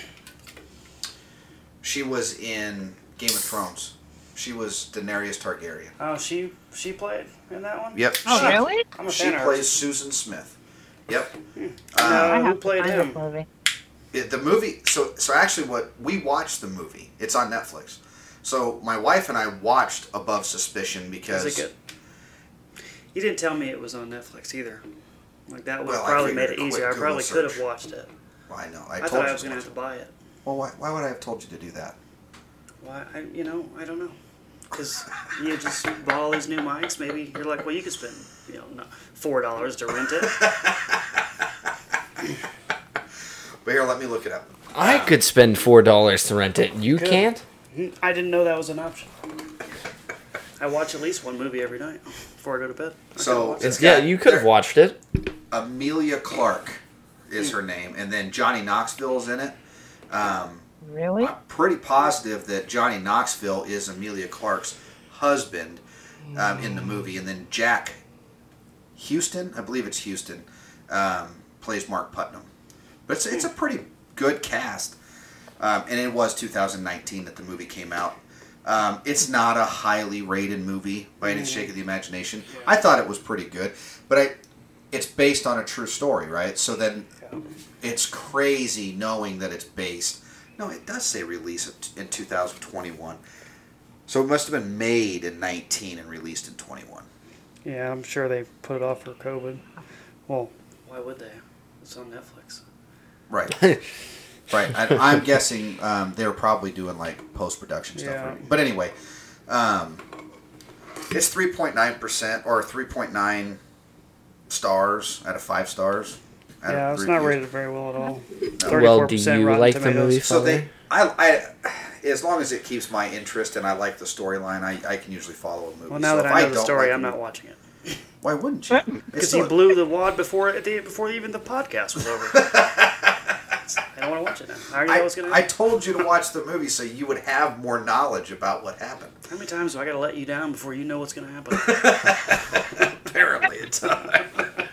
[SPEAKER 3] She was in Game of Thrones. She was Daenerys Targaryen.
[SPEAKER 4] oh, she she played in that one.
[SPEAKER 3] Yep.
[SPEAKER 6] Oh,
[SPEAKER 3] she,
[SPEAKER 6] really?
[SPEAKER 4] I'm a
[SPEAKER 3] She
[SPEAKER 4] fan of
[SPEAKER 3] plays
[SPEAKER 4] hers.
[SPEAKER 3] Susan Smith. Yep.
[SPEAKER 4] Uh,
[SPEAKER 6] I
[SPEAKER 4] who
[SPEAKER 6] have to
[SPEAKER 4] played
[SPEAKER 6] find
[SPEAKER 4] him?
[SPEAKER 6] this movie.
[SPEAKER 3] It, the movie, so so actually what, we watched the movie. It's on Netflix. So my wife and I watched Above Suspicion because...
[SPEAKER 4] Is it good? You didn't tell me it was on Netflix either. Like that would
[SPEAKER 3] Well, I
[SPEAKER 4] probably
[SPEAKER 3] figured
[SPEAKER 4] made it
[SPEAKER 3] a quick
[SPEAKER 4] easier. I
[SPEAKER 3] Google
[SPEAKER 4] probably could have
[SPEAKER 3] search.
[SPEAKER 4] watched it.
[SPEAKER 3] Well, I know. I,
[SPEAKER 4] I,
[SPEAKER 3] told
[SPEAKER 4] thought
[SPEAKER 3] you
[SPEAKER 4] I was gonna have
[SPEAKER 3] watch
[SPEAKER 4] to buy it.
[SPEAKER 3] it. Well, why, why would I have told you to do that?
[SPEAKER 4] Why? I, you know, I don't know. Because you just bought all these new mics. Maybe you're like, well, you could spend, you know, four dollars to rent it.
[SPEAKER 3] But here, let me look it up.
[SPEAKER 5] I could spend four dollars to rent it. You
[SPEAKER 4] Good.
[SPEAKER 5] can't?
[SPEAKER 4] I didn't know that was an option. I watch at least one movie every night before I go to bed. I
[SPEAKER 3] So,
[SPEAKER 4] gotta watch
[SPEAKER 3] it's
[SPEAKER 4] it.
[SPEAKER 5] Yeah,
[SPEAKER 3] got-
[SPEAKER 5] you could have
[SPEAKER 3] there-
[SPEAKER 5] watched it.
[SPEAKER 3] Amelia Clark is her name, and then Johnny Knoxville is in it. Um,
[SPEAKER 6] Really?
[SPEAKER 3] I'm pretty positive that Johnny Knoxville is Amelia Clark's husband um, in the movie, and then Jack Houston, I believe it's Houston, um, plays Mark Putnam. But it's, it's a pretty good cast, um, and it was two thousand nineteen that the movie came out. Um, it's not a highly rated movie by any shake of the imagination. I thought it was pretty good, but I, it's based on a true story, right? So then it's crazy knowing that it's based. No, it does say release in two thousand twenty-one. So it must have been made in nineteen and released in twenty-one.
[SPEAKER 4] Yeah, I'm sure they put it off for COVID. Well, why would they? It's on Netflix.
[SPEAKER 3] Right. Right. I, I'm guessing um, they were probably doing like post-production stuff.
[SPEAKER 4] Yeah.
[SPEAKER 3] But anyway, um, it's three point nine percent or three point nine stars out of five stars. out
[SPEAKER 4] Yeah,
[SPEAKER 3] of
[SPEAKER 4] it's not
[SPEAKER 3] reviews.
[SPEAKER 4] rated very well at all.
[SPEAKER 5] Well, do
[SPEAKER 4] thirty-four percent
[SPEAKER 5] you
[SPEAKER 4] Rotten
[SPEAKER 5] like the
[SPEAKER 4] Tomatoes.
[SPEAKER 5] movie?
[SPEAKER 3] So they, I, I, as long as it keeps my interest and I like the storyline, I, I can usually follow a movie.
[SPEAKER 4] Well, now
[SPEAKER 3] so
[SPEAKER 4] that
[SPEAKER 3] if
[SPEAKER 4] I know the
[SPEAKER 3] don't
[SPEAKER 4] story,
[SPEAKER 3] like
[SPEAKER 4] I'm
[SPEAKER 3] the
[SPEAKER 4] not
[SPEAKER 3] movie-
[SPEAKER 4] watching it.
[SPEAKER 3] Why wouldn't you? It's
[SPEAKER 4] Because
[SPEAKER 3] still-
[SPEAKER 4] he blew the wad before it, before even the podcast was over. I don't want to watch it now. I already know
[SPEAKER 3] I,
[SPEAKER 4] what's going to
[SPEAKER 3] I
[SPEAKER 4] happen.
[SPEAKER 3] told you to watch the movie so you would have more knowledge about what happened.
[SPEAKER 4] How many times do I got to let you down before you know what's going to happen?
[SPEAKER 3] Apparently, it's time.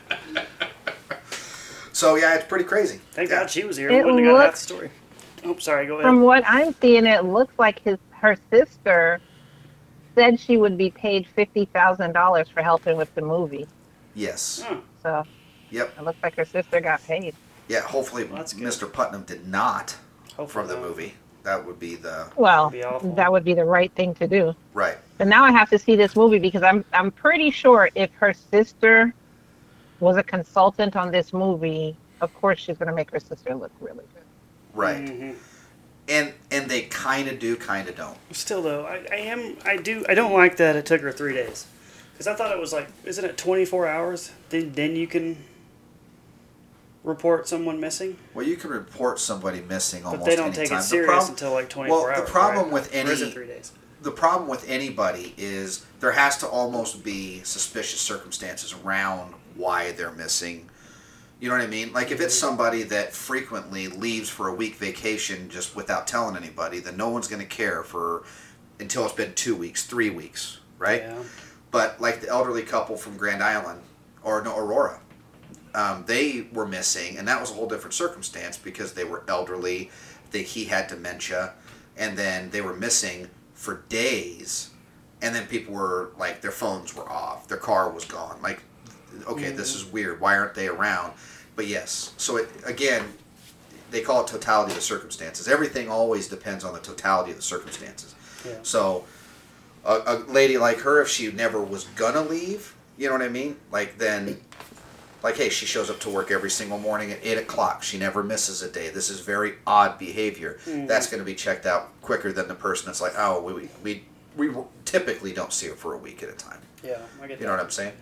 [SPEAKER 3] So yeah, it's pretty crazy.
[SPEAKER 4] Thank
[SPEAKER 3] yeah.
[SPEAKER 4] God she was here.
[SPEAKER 6] It
[SPEAKER 4] We wouldn't have got half the
[SPEAKER 6] looks-
[SPEAKER 4] story. Oh, sorry. Go ahead.
[SPEAKER 6] From what I'm seeing, it looks like his her sister said she would be paid fifty thousand dollars for helping with the movie.
[SPEAKER 3] Yes.
[SPEAKER 4] Hmm.
[SPEAKER 6] So
[SPEAKER 3] Yep.
[SPEAKER 6] it looks like her sister got paid.
[SPEAKER 3] Yeah. Hopefully,
[SPEAKER 4] Well, that's good.
[SPEAKER 3] Mister Putnam did not
[SPEAKER 4] Hopefully
[SPEAKER 3] from the
[SPEAKER 4] not.
[SPEAKER 3] movie. That would be the
[SPEAKER 6] Well,
[SPEAKER 4] That'd be awful.
[SPEAKER 6] that would be the right thing to do.
[SPEAKER 3] right.
[SPEAKER 6] But now I have to see this movie because I'm I'm pretty sure if her sister was a consultant on this movie, of course she's gonna make her sister look really good.
[SPEAKER 3] Right.
[SPEAKER 4] Mhm.
[SPEAKER 3] And and they kind of do, kind of don't.
[SPEAKER 4] Still though, I, I am I do I don't like that it took her three days, because I thought it was like, isn't it twenty-four hours? Then then you can report someone missing,
[SPEAKER 3] Well, you can report somebody missing almost
[SPEAKER 4] but they don't
[SPEAKER 3] any
[SPEAKER 4] take
[SPEAKER 3] time.
[SPEAKER 4] it
[SPEAKER 3] The
[SPEAKER 4] serious
[SPEAKER 3] prob-
[SPEAKER 4] until like twenty-four
[SPEAKER 3] well,
[SPEAKER 4] hours.
[SPEAKER 3] the problem
[SPEAKER 4] right?
[SPEAKER 3] with
[SPEAKER 4] Or is
[SPEAKER 3] any-
[SPEAKER 4] it three days?
[SPEAKER 3] the problem with anybody is there has to almost be suspicious circumstances around why they're missing. You know what I mean? Like if it's somebody that frequently leaves for a week vacation just without telling anybody, then no one's going to care for until it's been two weeks, three weeks, right?
[SPEAKER 4] Yeah.
[SPEAKER 3] But like the elderly couple from Grand Island, or no, Aurora, um, they were missing, and that was a whole different circumstance because they were elderly. They, he had dementia, and then they were missing for days, and then people were like, their phones were off, their car was gone. Like, okay,
[SPEAKER 4] Mm-hmm.
[SPEAKER 3] this is weird. Why aren't they around? But yes, so it, again, they call it totality of the circumstances. Everything always depends on the totality of the circumstances.
[SPEAKER 4] Yeah.
[SPEAKER 3] So a, a lady like her, if she never was gonna leave, you know what I mean? Like then, like hey, she shows up to work every single morning at eight o'clock. She never misses a day. This is very odd behavior.
[SPEAKER 4] Mm-hmm.
[SPEAKER 3] That's going to be checked out quicker than the person that's like, oh, we we we typically don't see her for a week at a time.
[SPEAKER 4] Yeah, I get
[SPEAKER 3] You know
[SPEAKER 4] that.
[SPEAKER 3] what I'm saying?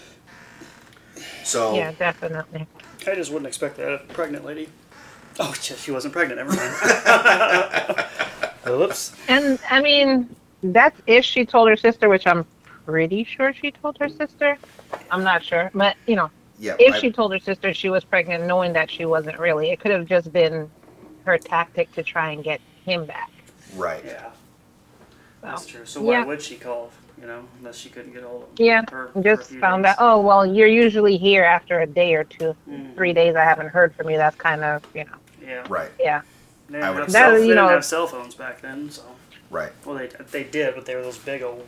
[SPEAKER 3] So
[SPEAKER 6] Yeah, definitely.
[SPEAKER 4] I just wouldn't expect that. A pregnant lady. Oh, she she wasn't pregnant. Never mind. Whoops.
[SPEAKER 6] And I mean, that's if she told her sister, which I'm pretty sure she told her sister. I'm not sure, but you know,
[SPEAKER 3] yeah,
[SPEAKER 6] if
[SPEAKER 3] I-
[SPEAKER 6] she told her sister she was pregnant, knowing that she wasn't really, it could have just been her tactic to try and get him back.
[SPEAKER 3] right.
[SPEAKER 4] Yeah,
[SPEAKER 6] So,
[SPEAKER 4] that's true. So why
[SPEAKER 6] yeah.
[SPEAKER 4] would she call? You know, unless she couldn't get hold of
[SPEAKER 6] Yeah,
[SPEAKER 4] her. for a
[SPEAKER 6] just
[SPEAKER 4] few
[SPEAKER 6] found
[SPEAKER 4] days.
[SPEAKER 6] out. Oh well, you're usually here after a day or two.
[SPEAKER 4] Mhm.
[SPEAKER 6] Three days I haven't heard from you. That's kind of you know,
[SPEAKER 4] Yeah.
[SPEAKER 3] Right.
[SPEAKER 6] yeah.
[SPEAKER 4] They
[SPEAKER 3] I
[SPEAKER 4] didn't,
[SPEAKER 3] would-
[SPEAKER 4] have,
[SPEAKER 3] That,
[SPEAKER 4] cell, they
[SPEAKER 6] you
[SPEAKER 4] didn't
[SPEAKER 6] know-
[SPEAKER 4] have cell phones back then, so
[SPEAKER 3] Right.
[SPEAKER 4] well they they did, but they were those big old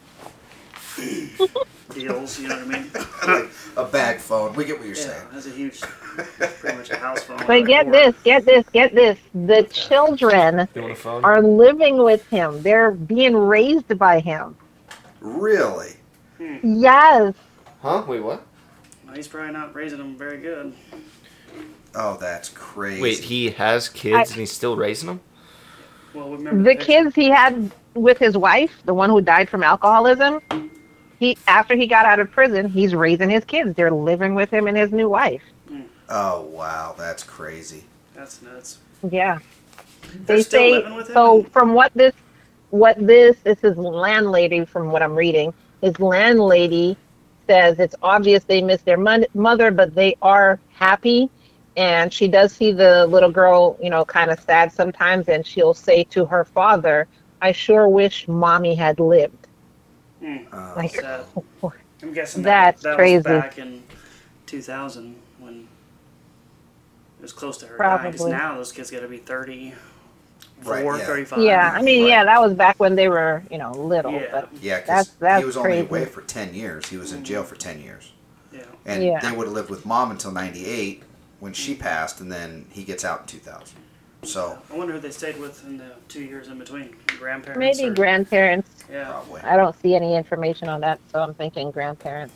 [SPEAKER 4] deals. You know what I mean?
[SPEAKER 3] Like a bag phone. We get what you're
[SPEAKER 4] Yeah,
[SPEAKER 3] saying.
[SPEAKER 4] that's a huge, pretty much a house phone. with
[SPEAKER 6] But
[SPEAKER 4] a
[SPEAKER 6] get
[SPEAKER 4] cord.
[SPEAKER 6] this, get this, get this. The children
[SPEAKER 5] You want a phone?
[SPEAKER 6] are living with him. They're being raised by him.
[SPEAKER 3] Really?
[SPEAKER 6] Yes.
[SPEAKER 5] Huh? Wait, what?
[SPEAKER 4] Well, he's probably not raising them very good.
[SPEAKER 3] Oh, that's crazy.
[SPEAKER 5] Wait, he has kids
[SPEAKER 6] I-
[SPEAKER 5] and he's still raising them?
[SPEAKER 4] Well, remember
[SPEAKER 6] The
[SPEAKER 4] picture?
[SPEAKER 6] kids he had with his wife, the one who died from alcoholism, he after he got out of prison, he's raising his kids. They're living with him and his new wife.
[SPEAKER 3] Oh wow, that's crazy.
[SPEAKER 4] That's nuts.
[SPEAKER 6] Yeah.
[SPEAKER 4] They're
[SPEAKER 6] They
[SPEAKER 4] still
[SPEAKER 6] say
[SPEAKER 4] living with him?
[SPEAKER 6] so from what this what this this is landlady from what I'm reading, his landlady says it's obvious they miss their mon- mother, but they are happy. And she does see the little girl, you know, kind of sad sometimes, and she'll say to her father, "I sure wish mommy had lived."
[SPEAKER 3] Oh,
[SPEAKER 6] Like,
[SPEAKER 4] Sad. I'm guessing
[SPEAKER 6] That's
[SPEAKER 4] that, that
[SPEAKER 6] crazy.
[SPEAKER 4] was back in two thousand when it was close to her dying. 'Cause
[SPEAKER 6] Probably.
[SPEAKER 4] now those kids got to be thirty-four,
[SPEAKER 3] Right, yeah.
[SPEAKER 4] thirty-five.
[SPEAKER 6] yeah, I mean,
[SPEAKER 3] Right.
[SPEAKER 6] yeah, that was back when they were, you know, little.
[SPEAKER 4] Yeah.
[SPEAKER 6] But
[SPEAKER 3] yeah, because
[SPEAKER 6] That's- that's
[SPEAKER 3] he was only
[SPEAKER 6] crazy.
[SPEAKER 3] away for ten years. He was in jail for ten years,
[SPEAKER 4] Yeah.
[SPEAKER 3] and
[SPEAKER 6] Yeah.
[SPEAKER 3] they would have lived with mom until ninety-eight when she passed, and then he gets out in two thousand. So
[SPEAKER 4] I wonder who they stayed with in the two years in between. Grandparents?
[SPEAKER 6] maybe
[SPEAKER 4] or,
[SPEAKER 6] grandparents.
[SPEAKER 4] Yeah.
[SPEAKER 3] probably.
[SPEAKER 6] I don't see any information on that, so I'm thinking grandparents.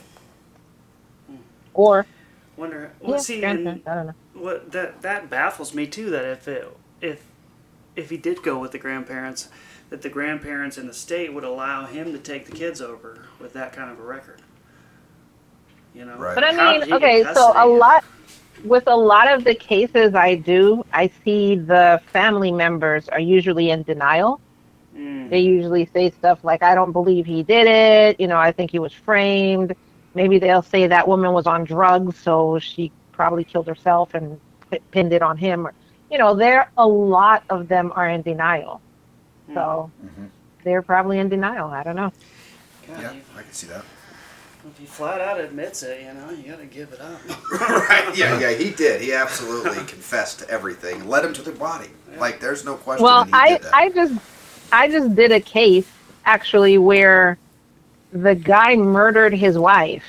[SPEAKER 6] Or
[SPEAKER 4] Wonder. Well,
[SPEAKER 6] yeah,
[SPEAKER 4] see, and
[SPEAKER 6] grandparents. I don't know.
[SPEAKER 4] what that that baffles me too. That if it if if he did go with the grandparents, that the grandparents in the state would allow him to take the kids over with that kind of a record. You know.
[SPEAKER 3] Right.
[SPEAKER 6] But I
[SPEAKER 4] How did
[SPEAKER 6] mean,
[SPEAKER 4] he get
[SPEAKER 6] okay, so a
[SPEAKER 4] custody?
[SPEAKER 6] lot with a lot of the cases I do, I see the family members are usually in denial.
[SPEAKER 4] Mm.
[SPEAKER 6] They usually say stuff like, I don't believe he did it. You know, I think he was framed. Maybe they'll say that woman was on drugs, so she probably killed herself and p- pinned it on him. Or, you know, there a lot of them are in denial. So
[SPEAKER 3] Mhm.
[SPEAKER 6] they're probably in denial. I don't know.
[SPEAKER 4] God,
[SPEAKER 3] Yeah,
[SPEAKER 4] you-
[SPEAKER 3] I can see that.
[SPEAKER 4] if he flat out admits it, you know, you gotta give it up.
[SPEAKER 3] Right? Yeah, yeah, he did. He absolutely confessed to everything and led him to the body. Like, there's no question
[SPEAKER 6] Well,
[SPEAKER 3] that he
[SPEAKER 6] I,
[SPEAKER 3] did that.
[SPEAKER 6] I just I just did a case actually where the guy murdered his wife,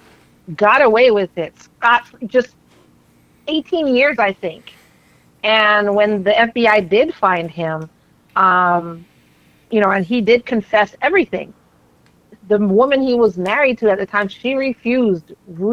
[SPEAKER 6] got away with it, Scott just eighteen years, I think. And when the F B I did find him, um, you know, and he did confess everything. The woman he was married to at the time, she refused,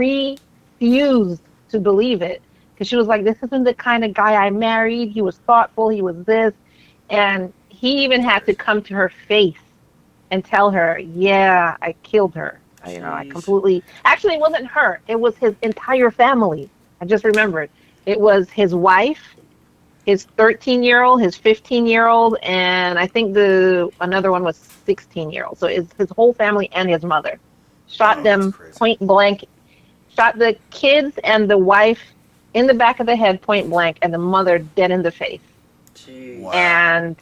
[SPEAKER 6] refused to believe it. Because she was like, this isn't the kind of guy I married. He was thoughtful. He was this. And he even had to come to her face and tell her, yeah, I killed her. You know, I
[SPEAKER 4] Jeez.
[SPEAKER 6] completely, actually, it wasn't her. It was his entire family. I just remembered. It was his wife, his thirteen-year-old, his fifteen-year-old, and I think the another one was sixteen-year-old. So it's his whole family and his mother. Shot
[SPEAKER 3] Oh,
[SPEAKER 6] them
[SPEAKER 3] that's crazy.
[SPEAKER 6] point blank. Shot the kids and the wife in the back of the head point blank, and the mother dead in the face.
[SPEAKER 4] Jeez.
[SPEAKER 3] Wow.
[SPEAKER 6] And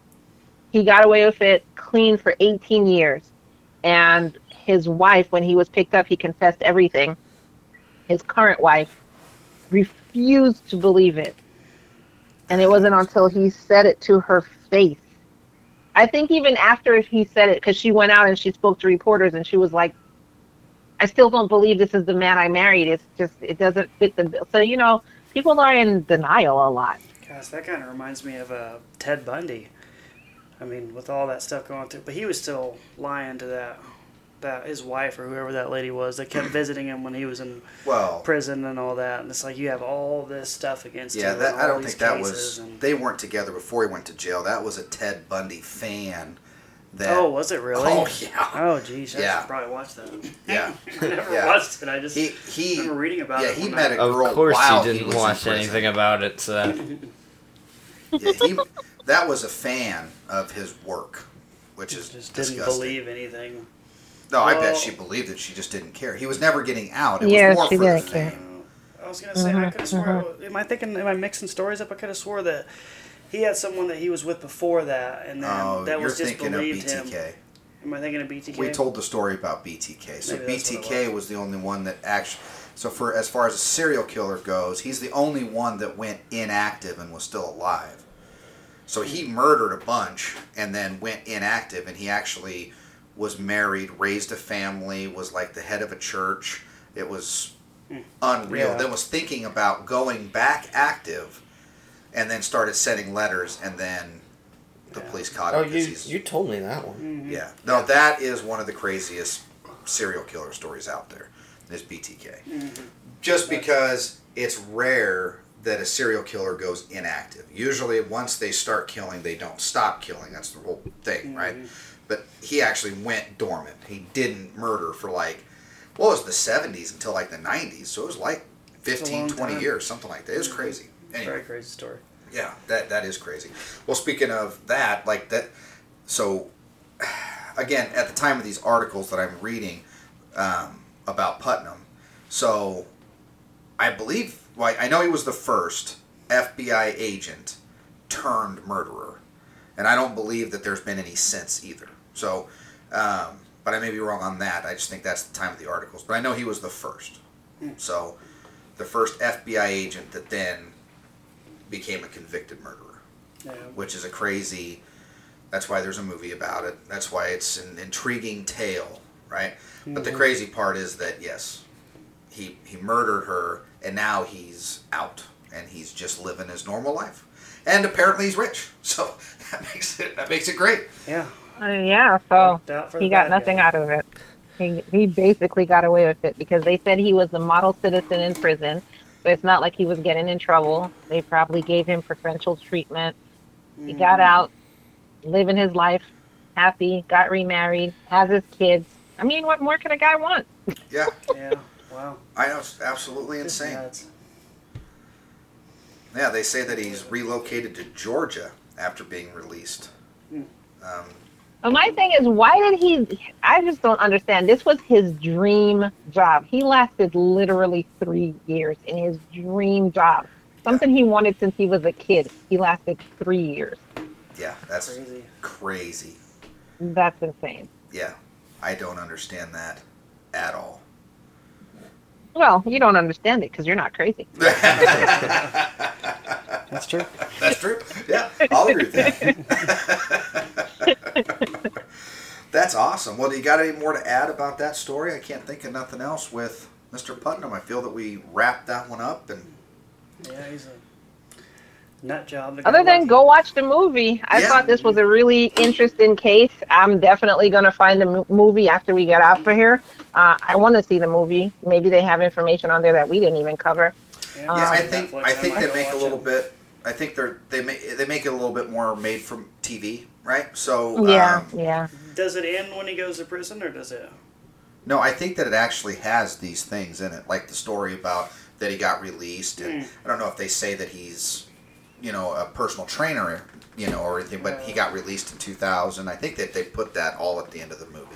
[SPEAKER 6] he got away with it clean for eighteen years. And his wife, when he was picked up, he confessed everything. His current wife refused to believe it. And it wasn't until he said it to her face. I think even after he said it, because she went out and she spoke to reporters and she was like, I still don't believe this is the man I married. It's just, it doesn't fit the bill. So, you know, people are in denial a lot.
[SPEAKER 4] Gosh, that kind of reminds me of uh, Ted Bundy. I mean, with all that stuff going through, but he was still lying to that, that his wife or whoever that lady was that kept visiting him when he was in
[SPEAKER 3] Well,
[SPEAKER 4] prison and all that. And it's like you have all this stuff against
[SPEAKER 3] yeah,
[SPEAKER 4] you.
[SPEAKER 3] that,
[SPEAKER 4] and
[SPEAKER 3] I
[SPEAKER 4] all
[SPEAKER 3] don't
[SPEAKER 4] these
[SPEAKER 3] think that
[SPEAKER 4] cases
[SPEAKER 3] was.
[SPEAKER 4] and-
[SPEAKER 3] They weren't together before he went to jail. That was a Ted Bundy fan. That,
[SPEAKER 4] Oh, was it really?
[SPEAKER 3] Oh, yeah.
[SPEAKER 4] Oh, geez, I
[SPEAKER 3] Yeah.
[SPEAKER 4] should probably watch that.
[SPEAKER 3] Yeah.
[SPEAKER 4] I never
[SPEAKER 3] Yeah.
[SPEAKER 4] watched it. I just
[SPEAKER 3] He he.
[SPEAKER 4] remember reading about
[SPEAKER 3] yeah,
[SPEAKER 4] it.
[SPEAKER 3] he
[SPEAKER 4] one
[SPEAKER 3] met
[SPEAKER 4] night.
[SPEAKER 3] a
[SPEAKER 5] Of
[SPEAKER 3] girl
[SPEAKER 5] course,
[SPEAKER 3] while
[SPEAKER 5] you
[SPEAKER 3] he
[SPEAKER 5] didn't
[SPEAKER 3] was in
[SPEAKER 5] watch
[SPEAKER 3] prison.
[SPEAKER 5] anything about it. So.
[SPEAKER 3] Yeah, he, that was a fan of his work, which is
[SPEAKER 4] Just
[SPEAKER 3] disgusting.
[SPEAKER 4] didn't believe anything.
[SPEAKER 3] No, I bet
[SPEAKER 4] Well-
[SPEAKER 3] she believed it. She just didn't care. He was never getting out. It
[SPEAKER 6] Yeah,
[SPEAKER 3] was more
[SPEAKER 6] she
[SPEAKER 3] for the
[SPEAKER 6] didn't care.
[SPEAKER 3] fame.
[SPEAKER 4] I was gonna say I could have swore. Am I thinking? Am I mixing stories up? I could have swore that he had someone that he was with before that, and then
[SPEAKER 3] Oh,
[SPEAKER 4] that
[SPEAKER 3] you're
[SPEAKER 4] was just
[SPEAKER 3] thinking of
[SPEAKER 4] believed
[SPEAKER 3] B T
[SPEAKER 4] him.
[SPEAKER 3] K.
[SPEAKER 4] Am I thinking of B T K?
[SPEAKER 3] We told the story about B T K. So
[SPEAKER 4] Maybe that's what it
[SPEAKER 3] B T K
[SPEAKER 4] was.
[SPEAKER 3] was the only one that actually. So for as far as a serial killer goes, he's the only one that went inactive and was still alive. So he murdered a bunch and then went inactive, and he actually was married, raised a family, was like the head of a church. It was unreal.
[SPEAKER 4] Yeah.
[SPEAKER 3] Then was thinking about going back active, and then started sending letters, and then the
[SPEAKER 4] Yeah.
[SPEAKER 3] police caught
[SPEAKER 5] Oh,
[SPEAKER 3] him. 'cause
[SPEAKER 5] you
[SPEAKER 3] he's-
[SPEAKER 5] you told me that one.
[SPEAKER 3] yeah. No, that is one of the craziest serial killer stories out there. Is B T K. Just because it's rare that a serial killer goes inactive. Usually, once they start killing, they don't stop killing. That's the whole thing, right? But he actually went dormant. He didn't murder for like, what was the seventies until like the nineties. So it was like fifteen,
[SPEAKER 4] long
[SPEAKER 3] twenty
[SPEAKER 4] time.
[SPEAKER 3] years, something like that. It was crazy. Anyway.
[SPEAKER 4] Very crazy story.
[SPEAKER 3] Yeah, that that is crazy. Well, speaking of that, like that, so again, at the time of these articles that I'm reading um, about Putnam, so I believe, well, I know he was the first F B I agent turned murderer, and I don't believe that there's been any since either. So, um, but I may be wrong on that. I just think that's the time of the articles. But I know he was the first. So, the first F B I agent that then became a convicted murderer,
[SPEAKER 4] Yeah.
[SPEAKER 3] which is a crazy. That's why there's a movie about it. That's why it's an intriguing tale, right? But the crazy part is that yes, he he murdered her, and now he's out, and he's just living his normal life, and apparently he's rich. So that makes it that makes it great.
[SPEAKER 4] Yeah.
[SPEAKER 6] Uh, yeah, so
[SPEAKER 4] Worked out for
[SPEAKER 6] he
[SPEAKER 4] the
[SPEAKER 6] got
[SPEAKER 4] bad
[SPEAKER 6] nothing
[SPEAKER 4] guy.
[SPEAKER 6] out of it. He, he basically got away with it because they said he was a model citizen in prison. So it's not like he was getting in trouble. They probably gave him preferential treatment. He got out, living his life, happy, got remarried, has his kids. I mean, what more could a guy want?
[SPEAKER 3] Yeah,
[SPEAKER 4] Yeah. Wow.
[SPEAKER 3] I know, it's absolutely
[SPEAKER 4] Just
[SPEAKER 3] insane.
[SPEAKER 4] nuts.
[SPEAKER 3] Yeah, they say that he's relocated to Georgia after being released.
[SPEAKER 4] Hmm.
[SPEAKER 3] Um,
[SPEAKER 6] But my thing is, why did he? I just don't understand. This was his dream job. He lasted literally three years in his dream job. Something he wanted since he was a kid. He lasted three years.
[SPEAKER 3] yeah, that's
[SPEAKER 4] Crazy.
[SPEAKER 3] crazy.
[SPEAKER 6] That's insane.
[SPEAKER 3] Yeah, I don't understand that at all.
[SPEAKER 6] Well, you don't understand it because you're not crazy.
[SPEAKER 4] That's true.
[SPEAKER 3] That's true. Yeah, I'll agree with that. That's awesome. Well, do you got any more to add about that story? I can't think of nothing else with Mister Putnam. I feel that we wrapped that one up. And
[SPEAKER 4] Yeah, he's a nut job. that
[SPEAKER 6] Other
[SPEAKER 4] got
[SPEAKER 6] than
[SPEAKER 4] lucky.
[SPEAKER 6] go watch the movie, I
[SPEAKER 3] Yeah.
[SPEAKER 6] thought this was a really interesting case. I'm definitely going to find the mo- movie after we get out of here. Uh, I want to see the movie. Maybe they have information on there that we didn't even cover.
[SPEAKER 3] yeah, I
[SPEAKER 4] it's on
[SPEAKER 3] think
[SPEAKER 4] Netflix.
[SPEAKER 3] I think
[SPEAKER 4] might
[SPEAKER 3] they
[SPEAKER 4] go
[SPEAKER 3] make a
[SPEAKER 4] watch
[SPEAKER 3] little
[SPEAKER 4] it.
[SPEAKER 3] bit. I think they're they make they make it a little bit more made from T V, right? So
[SPEAKER 6] Yeah,
[SPEAKER 3] um,
[SPEAKER 6] yeah.
[SPEAKER 4] Does it end when he goes to prison, or does it?
[SPEAKER 3] no, I think that it actually has these things in it, like the story about that he got released, and
[SPEAKER 4] Mm.
[SPEAKER 3] I don't know if they say that he's, you know, a personal trainer, you know, or anything, but he got released in two thousand. I think that they put that all at the end of the movie.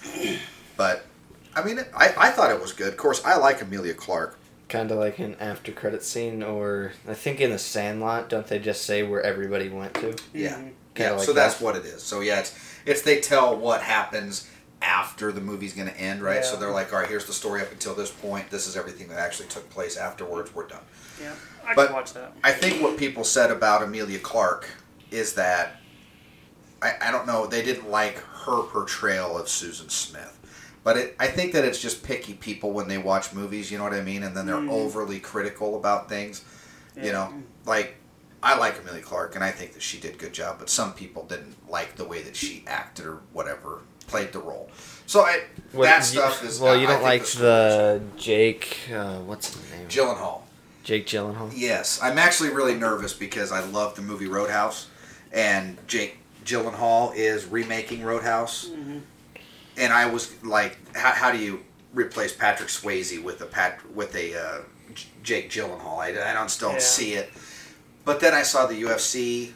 [SPEAKER 3] But I mean, it, I I thought it was good. Of course, I like Emilia Clarke.
[SPEAKER 5] Kind of like an after credit scene, or I think in the Sandlot, don't they just say where everybody went to?
[SPEAKER 3] Yeah,
[SPEAKER 4] Mhm.
[SPEAKER 3] yeah.
[SPEAKER 5] Kinda like
[SPEAKER 3] so that's
[SPEAKER 5] that.
[SPEAKER 3] what it is. So yeah, it's it's they tell what happens after the movie's going to end, right? So
[SPEAKER 4] Yeah.
[SPEAKER 3] they're like, all right, here's the story up until this point. This is everything that actually took place afterwards. We're done.
[SPEAKER 4] Yeah, I
[SPEAKER 3] But-
[SPEAKER 4] can watch that.
[SPEAKER 3] I think what people said about Emilia Clarke is that I, I don't know, they didn't like her portrayal of Susan Smith. But it, I think that it's just picky people when they watch movies, you know what I mean? And then they're
[SPEAKER 4] Mm.
[SPEAKER 3] overly critical about things. You
[SPEAKER 4] Yeah.
[SPEAKER 3] know, like, I like Emilia Clarke, and I think that she did a good job, but some people didn't like the way that she acted or whatever, played the role. So I,
[SPEAKER 5] What-
[SPEAKER 3] that
[SPEAKER 5] you-
[SPEAKER 3] stuff is...
[SPEAKER 5] Well,
[SPEAKER 3] I-
[SPEAKER 5] you
[SPEAKER 3] I
[SPEAKER 5] don't
[SPEAKER 3] think
[SPEAKER 5] like
[SPEAKER 3] story
[SPEAKER 5] the Jake. Uh, what's his name?
[SPEAKER 3] is- Gyllenhaal.
[SPEAKER 5] Jake Gyllenhaal.
[SPEAKER 3] Yes, I'm actually really nervous because I love the movie Roadhouse, and Jake Gyllenhaal is remaking Roadhouse,
[SPEAKER 4] Mm-hmm.
[SPEAKER 3] and I was like, how, how do you replace Patrick Swayze with a Pat with a uh, J- Jake Gyllenhaal? I, I don't still don't
[SPEAKER 4] Yeah.
[SPEAKER 3] see it, but then I saw the U F C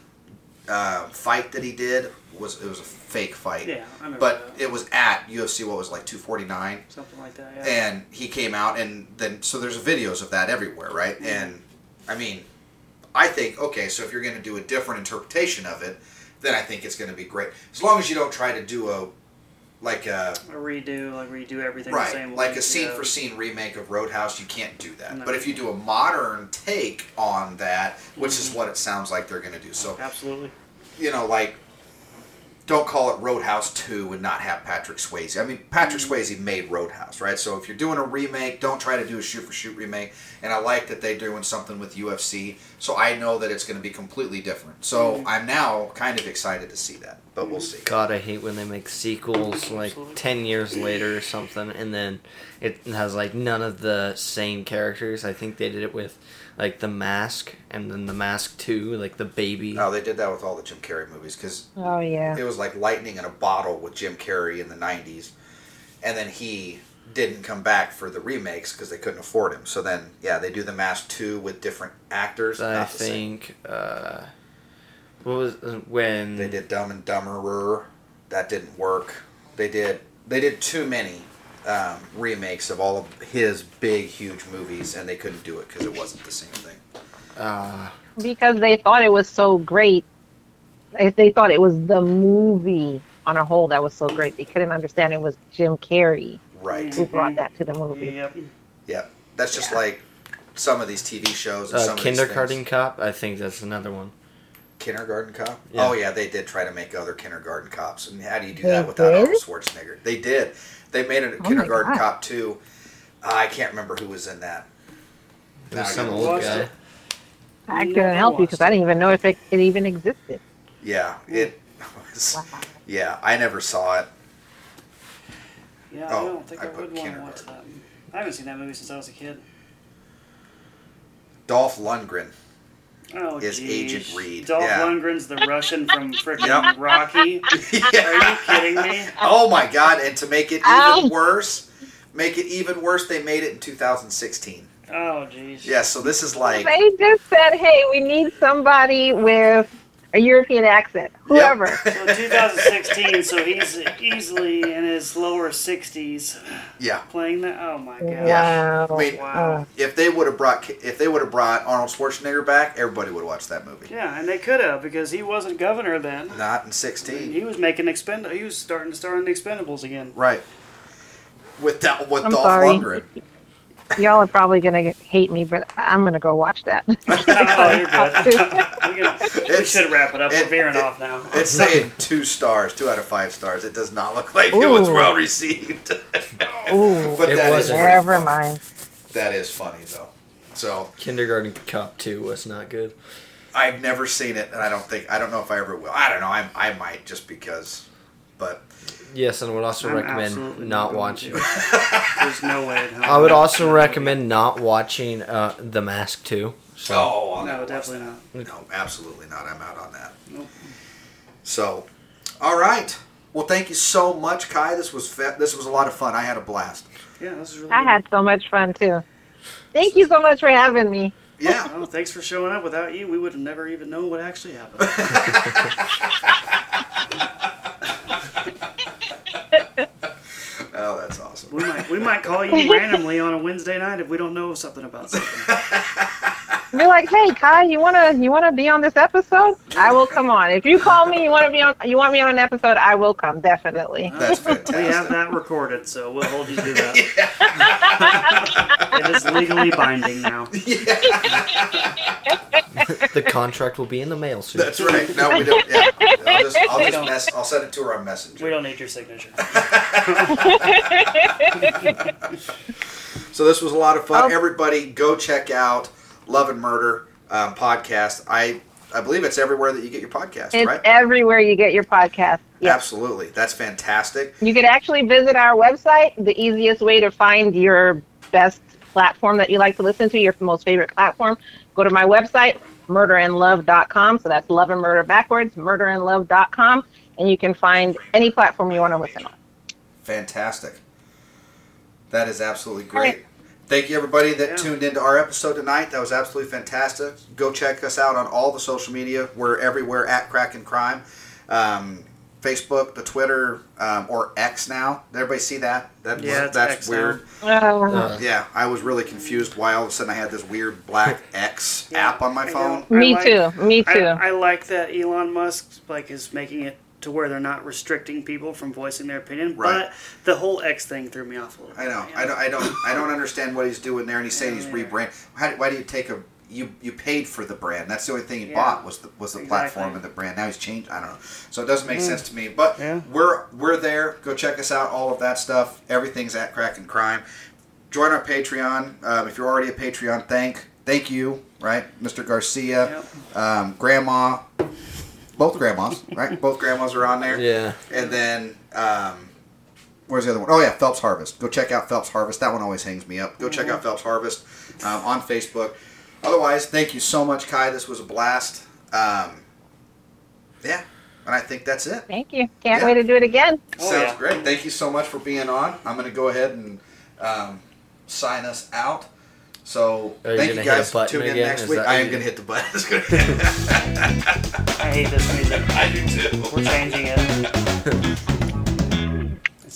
[SPEAKER 3] uh, fight that he did was it was a fake fight,
[SPEAKER 4] Yeah, I remember
[SPEAKER 3] but
[SPEAKER 4] that.
[SPEAKER 3] it was at U F C what was it, like two forty-nine.
[SPEAKER 4] Something like that. Yeah.
[SPEAKER 3] And he came out, and then so there's videos of that everywhere, right?
[SPEAKER 4] Mm-hmm.
[SPEAKER 3] And I mean, I think okay, so if you're going to do a different interpretation of it, then I think it's going to be great. As long as you don't try to do a like a
[SPEAKER 4] a redo, like redo everything the
[SPEAKER 3] right,
[SPEAKER 4] same way.
[SPEAKER 3] like a scene
[SPEAKER 4] yeah.
[SPEAKER 3] for scene remake of Roadhouse, you can't do that.
[SPEAKER 4] No.
[SPEAKER 3] But if you do a modern take on that, which
[SPEAKER 4] Mm-hmm.
[SPEAKER 3] is what it sounds like they're going to do, so
[SPEAKER 4] Absolutely.
[SPEAKER 3] you know, like. Don't call it Roadhouse two and not have Patrick Swayze. I mean, Patrick
[SPEAKER 4] Mm-hmm.
[SPEAKER 3] Swayze made Roadhouse, right? So if you're doing a remake, don't try to do a shoot-for-shoot remake. And I like that they're doing something with U F C, so I know that it's going to be completely different. So
[SPEAKER 4] Mm-hmm.
[SPEAKER 3] I'm now kind of excited to see that, but we'll see.
[SPEAKER 5] God, I hate when they make sequels like
[SPEAKER 4] Absolutely.
[SPEAKER 5] ten years later or something, and then it has like none of the same characters. I think they did it with like The Mask, and then The Mask two, like the baby.
[SPEAKER 3] Oh, they did that with all the Jim Carrey movies because
[SPEAKER 6] Oh, yeah.
[SPEAKER 3] it was like lightning in a bottle with Jim Carrey in the nineties, and then he didn't come back for the remakes because they couldn't afford him. So then, yeah, they do The Mask two with different actors.
[SPEAKER 5] I
[SPEAKER 3] not the same.
[SPEAKER 5] think. Uh, what was uh, when
[SPEAKER 3] They did Dumb and Dumberer. That didn't work. They did they did too many um, remakes of all of his big, huge movies, and they couldn't do it because it wasn't the same thing.
[SPEAKER 5] Uh,
[SPEAKER 6] Because they thought it was so great. They, they thought it was the movie on a whole that was so great. They couldn't understand it was Jim Carrey
[SPEAKER 3] Right.
[SPEAKER 6] who brought that to the movie.
[SPEAKER 4] Yep.
[SPEAKER 3] Yeah. That's just like some of these T V shows and
[SPEAKER 5] uh,
[SPEAKER 3] some of these
[SPEAKER 5] Kindergarten
[SPEAKER 3] things.
[SPEAKER 5] Cop. I think that's another one.
[SPEAKER 3] Kindergarten Cop?
[SPEAKER 5] Yeah.
[SPEAKER 3] Oh, yeah, they did try to make other Kindergarten Cops. And how do you do
[SPEAKER 6] They
[SPEAKER 3] that without
[SPEAKER 6] did?
[SPEAKER 3] Arnold Schwarzenegger? They did. They made a
[SPEAKER 6] my
[SPEAKER 3] Kindergarten
[SPEAKER 6] God.
[SPEAKER 3] Cop two. Uh, I can't remember who was in that.
[SPEAKER 5] It
[SPEAKER 3] Now
[SPEAKER 5] was
[SPEAKER 3] I
[SPEAKER 5] some
[SPEAKER 3] gotta
[SPEAKER 5] old
[SPEAKER 4] watch
[SPEAKER 5] guy.
[SPEAKER 4] it.
[SPEAKER 6] I
[SPEAKER 4] Never
[SPEAKER 6] couldn't help you
[SPEAKER 4] watched
[SPEAKER 6] because I didn't even know if it, it even existed.
[SPEAKER 3] Yeah, it was.
[SPEAKER 6] Wow.
[SPEAKER 3] Yeah, I never saw it.
[SPEAKER 4] Yeah,
[SPEAKER 3] Oh,
[SPEAKER 4] I don't think
[SPEAKER 3] I
[SPEAKER 4] I,
[SPEAKER 3] put
[SPEAKER 4] would want to watch
[SPEAKER 3] Kindergarten.
[SPEAKER 4] that. I haven't seen that movie since I was a kid.
[SPEAKER 3] Dolph Lundgren.
[SPEAKER 4] Oh,
[SPEAKER 3] Is
[SPEAKER 4] geez.
[SPEAKER 3] Agent Reed,
[SPEAKER 4] Dolph
[SPEAKER 3] yeah.
[SPEAKER 4] Lundgren's the Russian from freaking
[SPEAKER 3] Yep.
[SPEAKER 4] Rocky. Are you kidding me?
[SPEAKER 3] Oh my God! And to make it even
[SPEAKER 6] Ow.
[SPEAKER 3] worse, make it even worse, they made it in two thousand sixteen.
[SPEAKER 4] Oh, jeez.
[SPEAKER 3] Yeah, so this is like...
[SPEAKER 6] They just said, hey, we need somebody with a European accent. Whoever.
[SPEAKER 3] Yep.
[SPEAKER 4] So twenty sixteen, so he's easily in his lower sixties
[SPEAKER 3] Yeah.
[SPEAKER 4] playing that. Oh, my God.
[SPEAKER 3] Yeah.
[SPEAKER 6] Wow.
[SPEAKER 3] I mean,
[SPEAKER 4] Wow.
[SPEAKER 3] if they would have brought if they would have brought Arnold Schwarzenegger back, everybody would have watched that movie.
[SPEAKER 4] Yeah, and they could have because he wasn't governor then.
[SPEAKER 3] Not in sixteen.
[SPEAKER 4] He was making expend. He was starting to star in the Expendables again.
[SPEAKER 3] Right. With that, with
[SPEAKER 6] I'm
[SPEAKER 3] Dolph
[SPEAKER 6] sorry.
[SPEAKER 3] Lundgren.
[SPEAKER 6] Y'all are probably going to hate me, but I'm going to go watch that.
[SPEAKER 4] Oh, you're good. we, can, we should wrap it up.
[SPEAKER 3] it-
[SPEAKER 4] We're veering
[SPEAKER 3] it-
[SPEAKER 4] off now.
[SPEAKER 3] It's saying two stars, two out of five stars. It does not look like it was
[SPEAKER 6] Ooh.
[SPEAKER 3] well received.
[SPEAKER 6] Ooh,
[SPEAKER 3] But
[SPEAKER 5] It
[SPEAKER 3] that is
[SPEAKER 5] wasn't.
[SPEAKER 3] pretty
[SPEAKER 6] never
[SPEAKER 3] funny.
[SPEAKER 6] mind.
[SPEAKER 3] That is funny though. So
[SPEAKER 5] Kindergarten Cop two was not good.
[SPEAKER 3] I've never seen it, and I don't think I don't know if I ever will. I don't know. I I might just because, but
[SPEAKER 5] Yes, and I would also
[SPEAKER 4] I'm
[SPEAKER 5] recommend
[SPEAKER 4] absolutely
[SPEAKER 5] not
[SPEAKER 4] going
[SPEAKER 5] watching.
[SPEAKER 4] to. There's no way. in hell.
[SPEAKER 5] I would also recommend not watching uh, The Mask two. So
[SPEAKER 3] oh, I'll
[SPEAKER 4] No,
[SPEAKER 3] never watch
[SPEAKER 4] definitely
[SPEAKER 3] that.
[SPEAKER 4] not.
[SPEAKER 3] No, absolutely not. I'm out on that.
[SPEAKER 4] Nope.
[SPEAKER 3] So, all right. Well, thank you so much, Kai. This was fe- this was a lot of fun. I had a blast.
[SPEAKER 4] Yeah, this is really.
[SPEAKER 6] I
[SPEAKER 4] good.
[SPEAKER 6] had so much fun, too. Thank you so much for having me.
[SPEAKER 3] Yeah.
[SPEAKER 4] Oh, thanks for showing up. Without you, we would have never even known what actually happened.
[SPEAKER 3] Oh, that's awesome.
[SPEAKER 4] We might we might call you randomly on a Wednesday night if we don't know something about something.
[SPEAKER 6] You're like, hey, Kai, you wanna you wanna be on this episode? I will come on. If you call me, you wanna be on, you want me on an episode, I will come definitely.
[SPEAKER 3] That's
[SPEAKER 4] We have
[SPEAKER 3] fantastic.
[SPEAKER 4] that recorded, so we'll hold you to that. It is legally binding now.
[SPEAKER 5] the contract will be in the mail soon.
[SPEAKER 3] That's right. No, we don't. Yeah. I'll just, I'll just
[SPEAKER 4] don't.
[SPEAKER 3] mess. I'll send it to her on Messenger.
[SPEAKER 4] We don't need your signature.
[SPEAKER 3] So this was a lot of fun.
[SPEAKER 6] Oh.
[SPEAKER 3] Everybody, go check out Love and Murder um, podcast. I I believe it's everywhere that you get your podcast,
[SPEAKER 6] It's
[SPEAKER 3] right?
[SPEAKER 6] everywhere you get your podcast. Yes.
[SPEAKER 3] Absolutely. That's fantastic.
[SPEAKER 6] You could actually visit our website. The easiest way to find your best platform that you like to listen to, your most favorite platform, go to my website, murder and love dot com. So that's love and murder backwards, murder and love dot com. And you can find any platform you want to listen on.
[SPEAKER 3] Fantastic. That is absolutely
[SPEAKER 6] All
[SPEAKER 3] great.
[SPEAKER 6] right.
[SPEAKER 3] Thank you, everybody that
[SPEAKER 4] Yeah.
[SPEAKER 3] tuned into our episode tonight. That was absolutely fantastic. Go check us out on all the social media. We're everywhere at Kraken Crime. Um, Facebook, the Twitter, um, or X now. Did everybody see that? That
[SPEAKER 4] Yeah, it's
[SPEAKER 3] that's
[SPEAKER 4] X
[SPEAKER 3] weird.
[SPEAKER 6] Uh,
[SPEAKER 5] Uh,
[SPEAKER 3] Yeah, I was really confused why all of a sudden I had this weird black X
[SPEAKER 4] Yeah,
[SPEAKER 3] app on my
[SPEAKER 4] I
[SPEAKER 3] phone.
[SPEAKER 4] know.
[SPEAKER 6] me
[SPEAKER 4] I like-
[SPEAKER 6] too. Me
[SPEAKER 4] I,
[SPEAKER 6] too.
[SPEAKER 4] I like that Elon Musk like is making it to where they're not restricting people from voicing their opinion.
[SPEAKER 3] Right.
[SPEAKER 4] But the whole X thing threw me off a little.
[SPEAKER 3] I know.
[SPEAKER 4] bit,
[SPEAKER 3] I don't. I don't. I don't understand what he's doing there. And he's saying he's
[SPEAKER 4] Yeah.
[SPEAKER 3] rebrand. How, why do you take a? You you paid for the brand. That's the only thing he
[SPEAKER 4] Yeah.
[SPEAKER 3] bought was the was the
[SPEAKER 4] Exactly.
[SPEAKER 3] platform and the brand. Now he's changed. I don't know. So it doesn't make sense to me. But
[SPEAKER 4] Yeah.
[SPEAKER 3] we're we're there. Go check us out. All of that stuff. Everything's at Kraken Crime. Join our Patreon. Um, if you're already a Patreon, thank thank you. Right, Mister Garcia,
[SPEAKER 4] Yep.
[SPEAKER 3] um, Grandma. Both grandmas, right? Both grandmas are on there.
[SPEAKER 5] yeah.
[SPEAKER 3] And then, um, where's the other one? Oh, yeah, Phelps Harvest. Go check out Phelps Harvest. That one always hangs me up. Go check out Phelps Harvest um, on Facebook. Otherwise, thank you so much, Kai. This was a blast. Um, yeah, and I think that's it.
[SPEAKER 6] Thank you. Can't
[SPEAKER 3] Yeah.
[SPEAKER 6] wait to do it again.
[SPEAKER 4] Oh,
[SPEAKER 3] Sounds
[SPEAKER 4] yeah.
[SPEAKER 3] great. Thank you so much for being on. I'm going to go ahead and um, sign us out. So,
[SPEAKER 5] Are you
[SPEAKER 3] thank you
[SPEAKER 5] gonna hit
[SPEAKER 3] guys.
[SPEAKER 5] a button
[SPEAKER 3] Tune in
[SPEAKER 5] again?
[SPEAKER 3] next
[SPEAKER 5] Is
[SPEAKER 3] week.
[SPEAKER 5] that
[SPEAKER 3] I
[SPEAKER 5] what
[SPEAKER 3] am
[SPEAKER 5] you-
[SPEAKER 3] going to hit the button. It's gonna-
[SPEAKER 4] I hate this music.
[SPEAKER 3] I do too.
[SPEAKER 4] We're changing it.